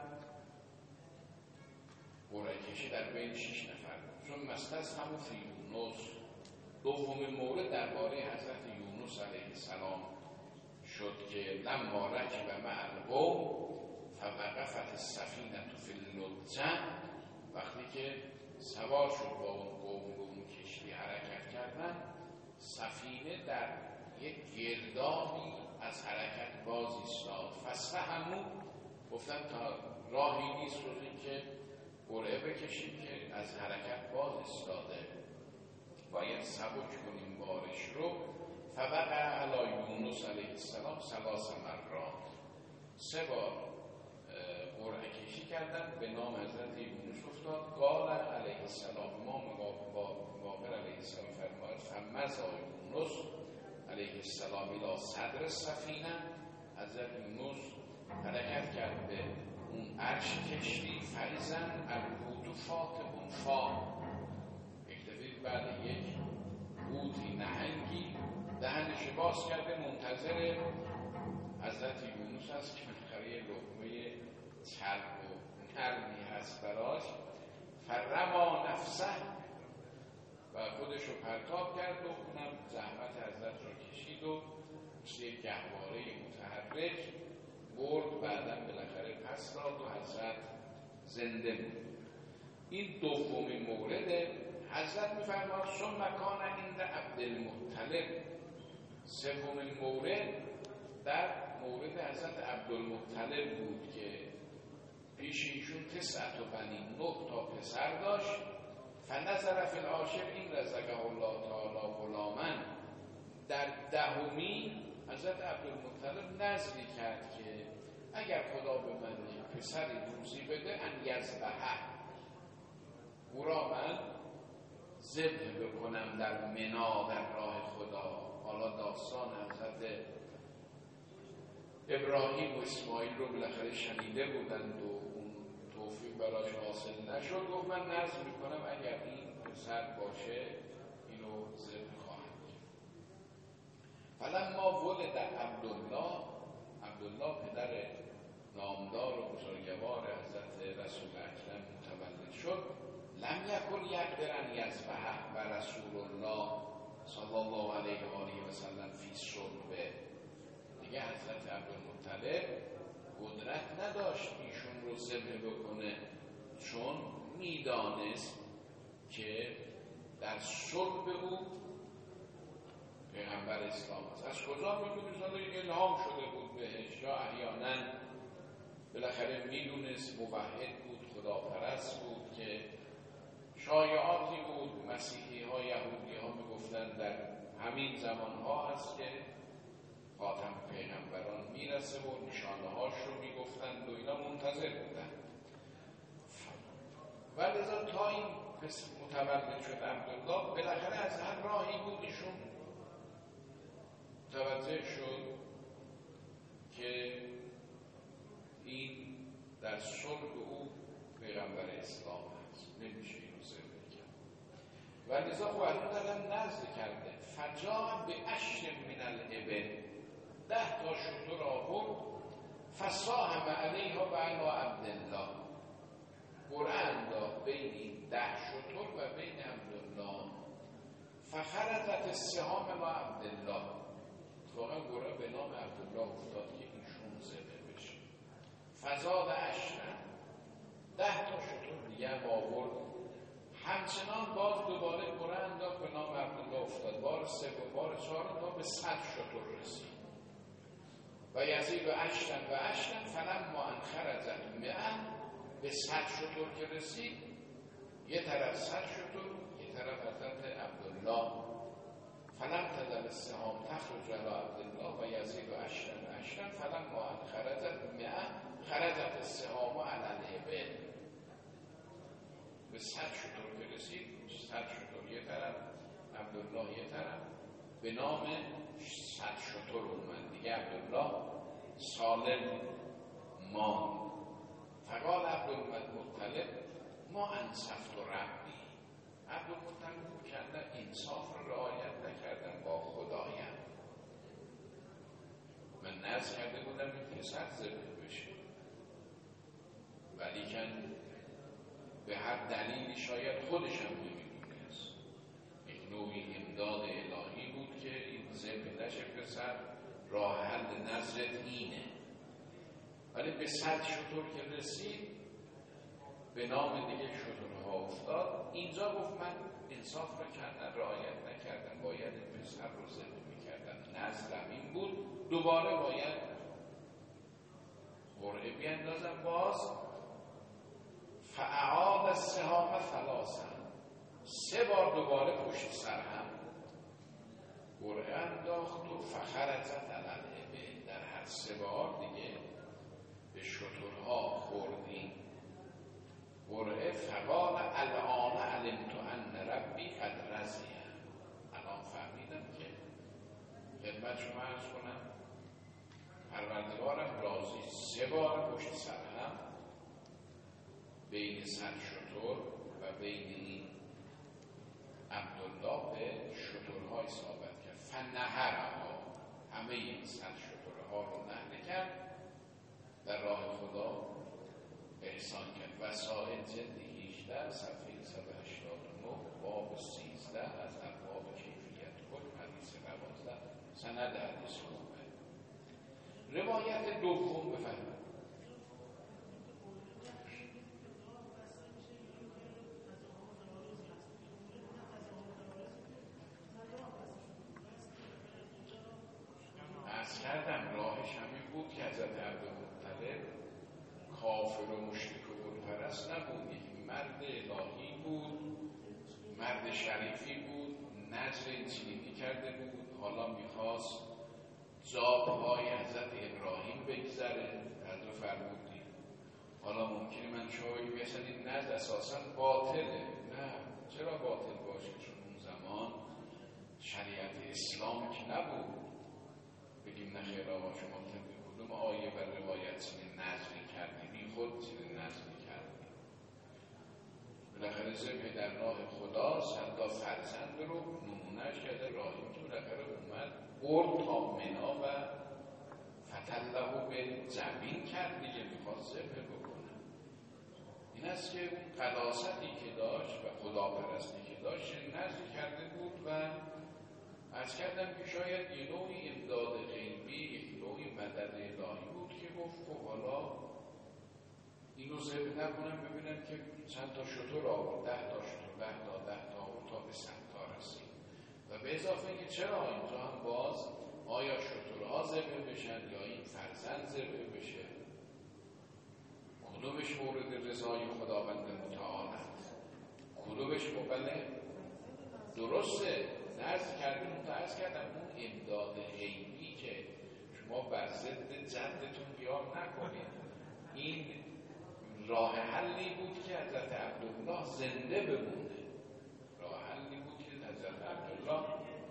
قرعه کشی در بین شش نفر بود. چون مستز همون فی یونس. دومین مورد درباره حضرت یونس علیه السلام شد که لما رکب مع القوم فوقفت السفینه فی اللجه، وقتی که سوار شد با اون قوم به اون کشتی حرکت کردن، سفینه در یک گردابی از حرکت باز ایستاد. فاستهموا، گفتن تا راهی نیست جز این که قرعه بکشیم که از حرکت باز ایستاده، باید سبک کنیم بارش رو. فوقع علی یونس علیه السلام ثلاث مرات، سه بار قرعه کشی کردن، به نام حضرت یونس افتاد. قال علیه السلام، امام باقر علیه السلام فرماید فمضی یونس علیه السلام الی صدر السفینه، حضرت یونس حرکت کرد به اون عرش کشتی. فریزن الحوت فاتح فا، اکتفید بعد یک حوتی نهنگی دهنش باز کرده، منتظر حضرت یونس هست که بالاخره یه لقمه چرب و نرمی هست براش. فرما نفسه، و خودشو پرتاب کرد و اونم زحمت حضرت رو کشید و مثل یک گهواره متحرک برد، بعدم بالاخره پس داد و حضرت زنده بود. این دومین مورد. حضرت می‌فرماید ثم کان عند عبدالمطلب. سومین مورد در مورد حضرت عبدالمطلب بود که پیش ایشون تسعت و بنی، نه تا پسر داشت. فنظر فی العاشر این رزقه الله تعالی غلاما. در دهمی حضرت عبدالمطلب نذری کرد که اگر خدا به من پسری روزی بده ان یذبحه، او را من ذبح بکنم در منا در راه خدا. حالا داستان حضرت ابراهیم و اسماعیل رو بالاخره شنیده بودند و اون توفیق براش حاصل نشد. گفت من نذر میکنم اگر این پسر باشه اینو ذبح خواهم کرد. فلما ولد عبدالله، عبدالله پدر نامدار و بزرگوار حضرت رسول اکرم متولد شد، لم یکن یقدر ان یذبح و رسول الله صلی الله علیه و آله و سلم فی صلبه. دیگه حضرت عبدالمطلب قدرت نداشت ایشون رو ذبح بکنه، چون میدانست که در صلب او پیغمبر اسلام است. از کجا میدونست؟ الهام شده بود بهش، یا احیانا بالاخره میدونست موحد بود، خداپرست بود که شایعاتی بود مسیحی ها یهودی ها میگفتن در همین زمان ها هست که خاتم پیغمبران میرسه و نشانه هاش رو میگفتن و اینا منتظر بودن. و لذا تا این پس متولد شد عبدالله، بالاخره از هر راهی بود ایشون متوجه شد که این در صلب او پیغمبر اسلام هست، نمیشه اینو ذبح کرد. و لذا خواهدون دارن نزد کرده فجاء به عشر من الابل، ده تا شتر آورد، فساهم علیها و علی عبدالله، قرعه انداخت بین این ده شتر و بین عبدالله، فخرجت السهام و عبدالله، واقعا قرعه به نام عبدالله افتاد که ایشون ذبح بشه. فزاد عشرن، ده تا شتر دیگه آورد، همچنان باز دوباره قرعه انداخت به نام عبدالله افتاد، بار سه و بار چهار تا به صد شتر رسید. و یزید و عشرن و عشرن فلما ان خرجت مئة، به صد شتر که رسید، یه طرف صد شتر، یه طرف حضرت عبدالله، فلم تزل السهام تخرج علی عبدالله و یزید و عشرن و عشرن فلما ان خرجت مئة خرجت السهام علی الابل. به صد شتر که رسید، صد شتر یه طرف، عبدالله یه طرف، به نام صد شتر اومد دیگه. عبدالله سالم ماند. فقال عبدالمطلب ما انصفت ربی، عبدالمطلب کردن انصاف رو رعایت نکردن با خدایم. من نذر کرده بودم این پسر ذبح بشه، ولیکن به هر دلیلی شاید خودش هم نمیدونست، یک نوعی امداد الهی بود که این ذبح نشه پسر، راه حل نظرت اینه. ولی به صد شتر که رسید، به نام دیگه شترها افتاد. اینجا گفت من انصاف رو کردن، رعایت نکردم، باید این پسر رو ذبح میکردم، نظرم این بود، دوباره باید قرعه بیندازم. باز فاعاد السهام ثلاثا، سه بار دوباره پشت سر هم قرعه انداخت و فخرجت علی الابل، در هر سه بار دیگه به شترها خوردیم قرعه. فقال الان علمت ان ربی قد رضی، الان فهمیدم که خدمت شما عرض کنم پروردگارم راضی. سه بار پشت سر هم بین صد شتر و بین این عبدالله به شترها اصابت کرد. فنهرها، همه این صد شترها رو نهر کرد، در راه خدا احسان کرد. وسائل جلد هجده صفحه صد و هشتاد و نه باب سیزده از ابواب کیفیت حکم حدیث دوازده سند حدیث خوبه. روایت دوم بفرمایید. از کردم راهش همین بود که حضرت عبدالمطلب کافر و مشرک و بتپرست نبود، یک مرد الهی بود، مرد شریفی بود، نذر چینی کرده بود، حالا میخواست جابهای حضرت ابراهیم بگذره. حضرت فرمودی حالا ممکنه من شما بگیم اصلا این نذر اساسا باطله. نه، چرا باطل باشه؟ چون اون زمان شریعت اسلام که نبود بگیم نخیر آقا شما طبق کدوم آیه و روایت چنین نذری کردی، بی خود چنین نذری کردی. بالاخره ذبح در راه خدا صد تا فرزند رو نمونهش کرده. راهیم که بالاخره اومد برد تا منا و فتله به زمین کرد دیگه، میخواد ذبح بکنه. این است که اون قداستی که داشت و خداپرستی که داشت نذر کرده بود و عرض کردم که شاید یه نوعی امداد غیبی، یک نوعی مدد الهی بود که گفت خب حالا اینو ذبح نکنم ببینم که چند تا شتر آورد، ده تا شتر، ده تا ده تا آورد تا به صد تا رسید. و به اضافه اینکه چرا اینجا هم باز آیا شترها ذبح بشن یا این فرزند ذبح بشه، کدومش مورد رضای خداوند متعال است، کدومش مبله درسته. نرز کردیم اون ترز کردم اون امداد غیبی که شما بر ضد جدتون قیام نکنید، این راه حلی بود که حضرت عبدالله زنده بمونه، راه حلی بود که حضرت عبدالله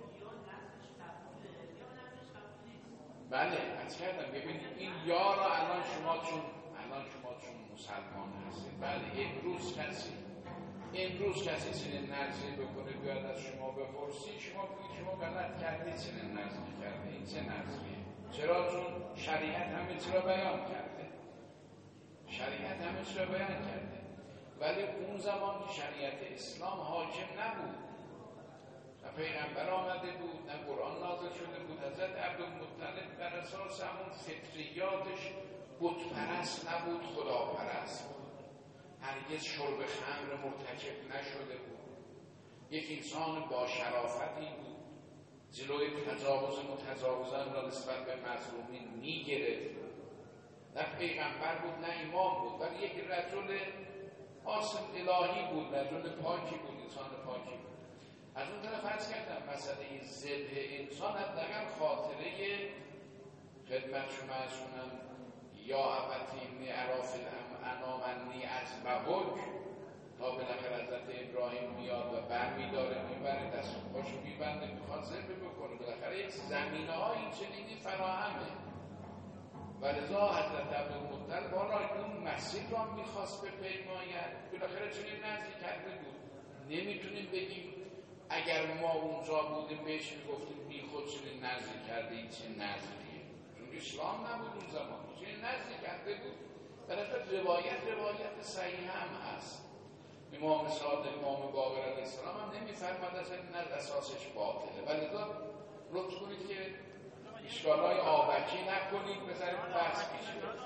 بله از کردم. ببینید این یا را الان شما چون الان شما چون مسلمان هستید، بله امروز کسی امروز کسی چنین نرزی بکنه بیاد از شما بپرسی، شما بگید شما غلط کردید، چنین نرزی کرده، این چه نرزیه؟ چرا؟ چون شریعت همه چی را بیان کرده، شریعت همه چی را بیان کرده. ولی اون زمان که شریعت اسلام حاکم نبود، نه پیغمبر آمده بود، نه قرآن نازل شده بود. حضرت عبدالمطلب بر اساس همون فطریاتش بت پرست نبود، خدا پرست بود. هرگز شرب خمر مرتکب نشده بود، یک انسان با شرافتی بود، جلوی تجاوز متجاوزان را نسبت به مظلومین میگرفت. نه پیغمبر بود نه امام بود، ولی یک رجل آسم الهی بود، رجل پاکی بود، انسان پاکی بود. از اون طرف عرض کردم مسئله ذبح انسان حداقل خاطره خدمت شما از کنم یا ابتی عراف انامنی از بهک تا بالاخره حضرت ابراهیم میاد و بر میداره میبره دست و پاشو میبنده میخواد ذبح بکنه، بالاخره یک زمینه های این چنینی فراهمه. و لذا حضرت عبدالمطلب بالا اون مسیر را میخواست به پیماید، بالاخره چنین نزدی کرده بود. نمیتونیم بگیم اگر ما اونجا بودیم بهش میگفتیم بی خود چنین نزدی کرده، این چه نزدیه، چون اسلام نبود اون زمان، چنین نزدی کرده بود. بالاخره روایت روایت صحیح هم هست. امام صادق امام باقر علیه السلام هم نمیفرماد از این نزد اساسش باطله. ولی لذا لطف کنید که اشکالای آبکی نکنید، بذارید بحث پیش برید.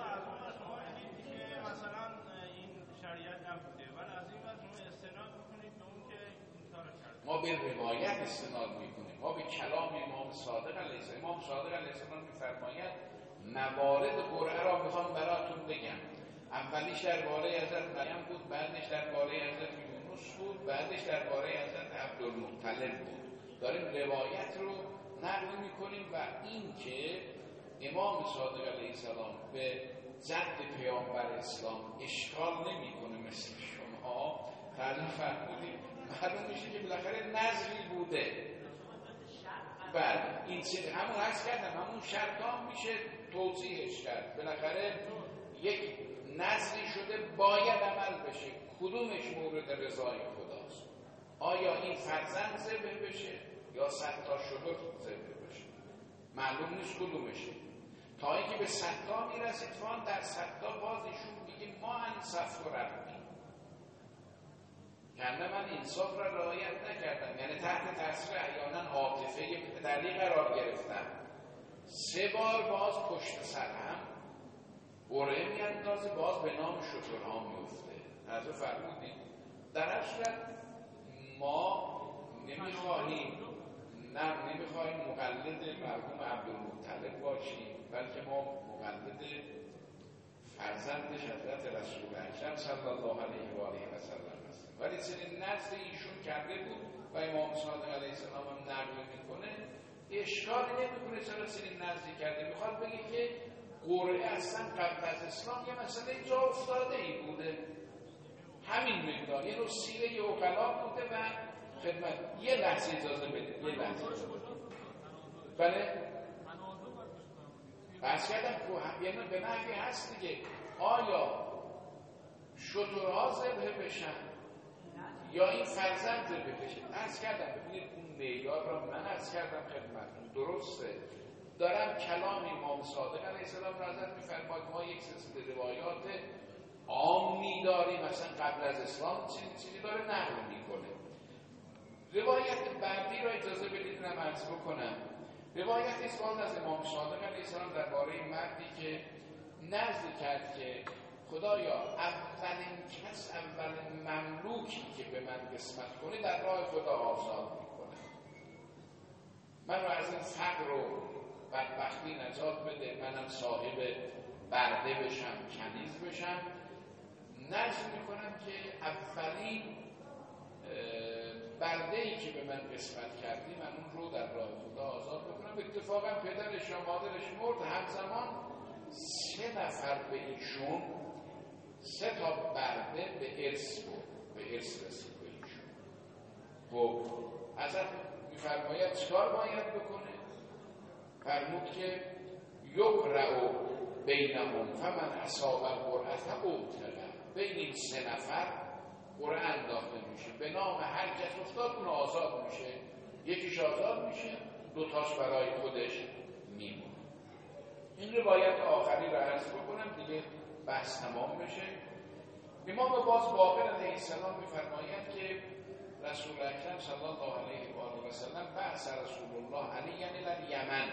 مثلا این شریعت نبوده، ولی از این وقت شما استناد میکنید به اون که این کارو کرده. ما به روایت استناد میکنیم، ما به کلام امام صادق علیه السلام. امام صادق علیه السلام میفرماید موارد قرعه را میخوام براتون بگم. اولیش درباره حضرت مریم بود، بعدش درباره حضرت یونس بود، بعدش درباره حضرت عبدالمطلب بود. داریم روایت رو نقل میکنیم و این که امام صادق علیه السلام به جد پیامبر اسلام اشکال نمیکنه مثل شما تعلیم فرمودید، معلوم میشه که بالاخره نظری بوده. بعد این چیز همون عرض کردم، همون شرط هم میشه توضیحش کرد. بالاخره یک نظری شده باید عمل بشه، کدومش مورد رضای خداست؟ آیا این فرزند ذبح بشه یا صد تا شتر ذبح بشه؟ معلوم نیست کدومشه. تا اینکه به صد تا میرسید فان در صد تا باز ایشون میگه ما انصاف رو رفتیم، کنده من انصاف را رعایت نکردم، یعنی تحت تاثیر احیانا عاطفه پدری قرار گرفتم. سه بار باز پشت سر هم قرعه میاندازه، باز به نام شترها میفته. حضرت فرمودید در اصل ما نمیخواهیم نه نمیخواهیم مقلد مرحوم عبدالمطلب باشیم، بلکه ما مقلد فرزندش حضرت رسول اکرم صلی الله علیه و آله و سلم هستیم. ولی چنین نزد ایشون کرده بود و امام صادق علیه السلام هم نقل میکنه، اشکالی نمیکنه چرا چنین نزدی کرده. میخواد بگه که قرعه اصلا قبل از اسلام یه مسئله جا افتاده ای بوده، همین مقدار یه نوع سیره عقلا بوده. و خدمت یه لحظه اجازه بدید، یه لحظه بله بحث کردم یعنی به نحوی هست دیگه. آیا شترها ذبح بشن یا این فرزند رو بکشید. عرض کردم ببینید اون معیار را من عرض کردم خدمتتون، درسته دارم کلام امام صادق علیه السلام را ازت میفرماید. ما یک سلسله روایات عامی داریم، مثلا قبل از اسلام چیزی چیزی داره نقل میکنه. روایت بعدی را اجازه بدید من عرض بکنم. روایت اسلام از امام صادق علیه السلام درباره مردی که نذر کرد که خدایا اولین کس، اولین مملوکی که به من قسمت کنه در راه خدا آزاد میکنه، من رو از این فقر و بدبختی نجات بده، منم صاحب برده بشم، کنیز بشم. نذر میکنم که اولین برده‌ای که به من قسمت کردی من اون رو در راه خدا آزاد بکنم. اتفاقا پدرش یا مادرش مرد، همزمان سه نفر به ایشون سه تا برده به ارث بود، به ارث رسید به ایشون. خب ازت میفرماید چکار باید بکنه؟ فرمود که یقرأ بینهم فمن اصاب القرأة اوتقه. بین این سه نفر قرعه انداخته میشه، به نام هر کس افتاد اون آزاد میشه، یکیش آزاد میشه، دوتاش برای خودش میمونه. این روایت آخری رو عرض بکنم دیگه بحث تمام بشه. امام باز باقر علیه السلام میفرماید که رسول اکرم صلی الله علیه و آله و سلم بعث رسول الله علیه الی الیمن،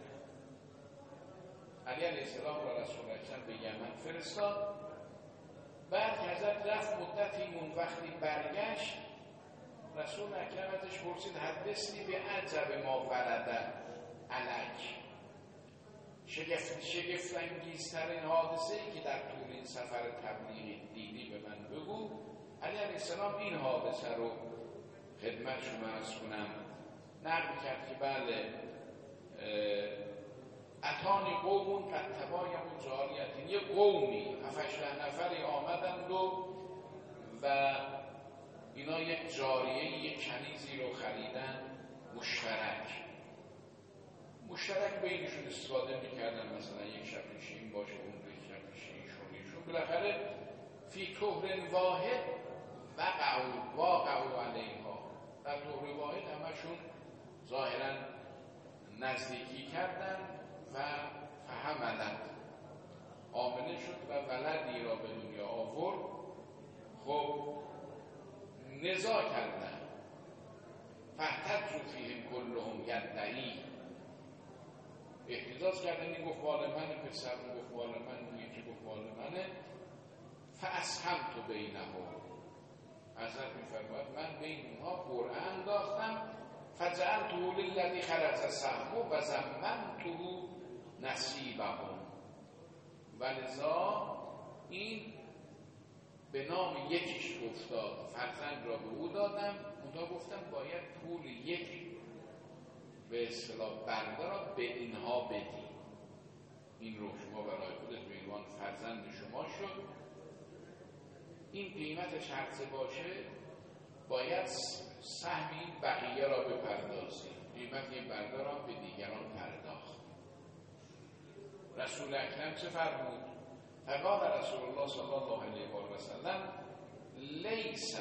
علی علیه السلام را رسول اکرم به یمن فرستاد. بعد که حضرت رفت مدتی اون وقتی برگشت، رسول اکرم ازش پرسید حدثنی به عجب ما ولدن علک، شگفت شگفت انگیزترین حادثه‌ای که در طول این سفر تبلیغی دیدی به من بگو. علی علیه السلام این حادثه رو خدمت شما عرض کنم نقل کرد که بله اتانی قومون قد تبایم جاریتین، یه قومی هفت نفری آمدند و و اینا یک جاریه یک کنیزی رو خریدن مشترک مشترک بینشون استفاده میکردن، مثلا یک شب پیشین باشه اون یک شب پیشین شونیشون، بالاخره فی طهر واحد وقعوا واقعوا علیها، در طهر واحد همشون ظاهرا نزدیکی کردن و فهملت آمنه شد و ولدی را به دنیا آورد. خب نزاع کردن، فاحتجوا فیهم کلهم یدعی، احتجاج کردن، این گفت مال منه، پسر گفت مال من، اون یکی گفت مال منه. فاسهمت بینهم، حضرت میفرماید من بین اونها قرعه انداختم. فجعلته للذی خرج سهمه و ضمنته نصیبهم، ولذا این به نام یکیش افتاد، فرزند را به او دادم، اونها گفتم باید پول یک به اصطلاح برده را به اینها بدی، این رو شما برای خودت به عنوان فرزند شما شد، این قیمتش هرچه باشه باید سهم این بقیه را بپردازی، قیمت این برده را به دیگران پرداخت. رسول اکرم چه فرمود؟ فقال رسول الله صلی الله علیه و سلم لیس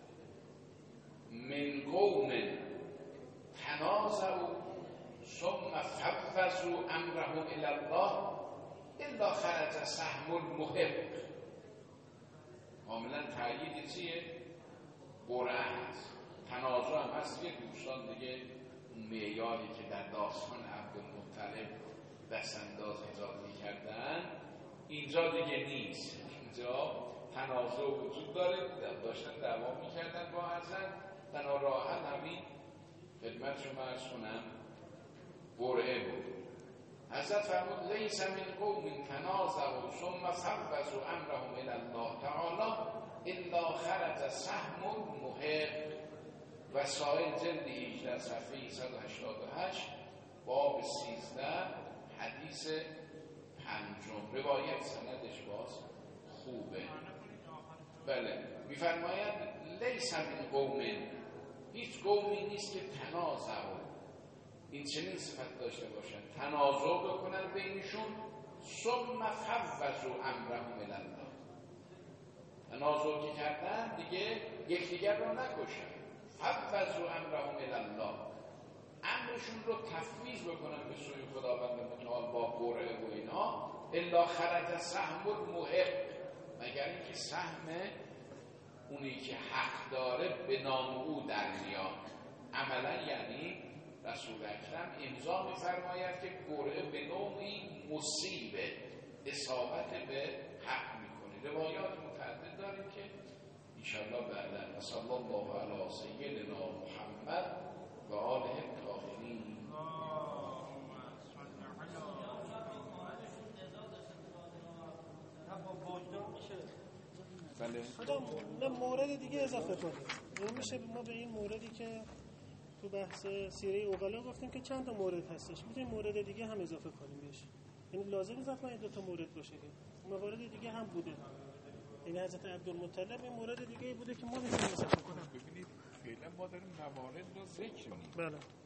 من قوم تنازعوا ثم فوضوا امرهم الی الله الا خرج سهم المحب. کاملا تأیید چیه؟ قرعه هست، تنازع هم هست. یه دوستان دیگه معیاری که در داستان عبدالمطلب دستانداز ایجاد می‌کردن اینجا دیگه نیست. اینجا تنازع وجود داره، داشتن دعوا می‌کردن با حضرت، تنها راه حل همین خدمت شما عرض کنم قرعه بود. حضرت فرمود لیس من قوم تنازعوا ثم فوضوا امرهم الی الله تعالی الا خرج سهم المحب. وسائل جلد هجده صفحه صد و هشتاد و هشت باب سیزده حدیث پنجم، روایت سندش باز خوبه. بله میفرماید لیس من قوم، هیچ قومی نیست که تنازعوا، این چنین صفت داشته باشن، تنازع بکنن بینشون، ثم فوضوا امرهم الی الله، تنازع که کردن دیگه یکدیگر رو نکشن. فوضوا امرهم الی الله، امرشون رو تفویض بکنن به سوی خداوند متعال با قرعه و اینا. الا خرج سهم المحق، مگر اینکه سهم اونی که حق داره به نام او در میاد. عملا یعنی رسول اکرم امضا می‌فرماید که قرعه به نوعی مصیبه، اصابت به حق میکنه. روایات متعدد داریم که انشاءالله بعدا. صلی الله علی سیدنا محمد و آله الطاهرین. بله. نه مورد دیگه اضافه کنیم. این میشه ما به این موردی که تو بحث سیره اوغلا گفتیم که چند تا مورد هستش، میتونیم مورد دیگه هم اضافه کنیم بهش. یعنی لازم نیست حتما این دو تا مورد باشه که موارد دیگه هم بوده. یعنی حضرت عبدالمطلب این مورد دیگه بوده که ما میتونیم اضافه کنیم. ببینید فعلا ما داریم موارد رو ذکر می‌کنیم. بله.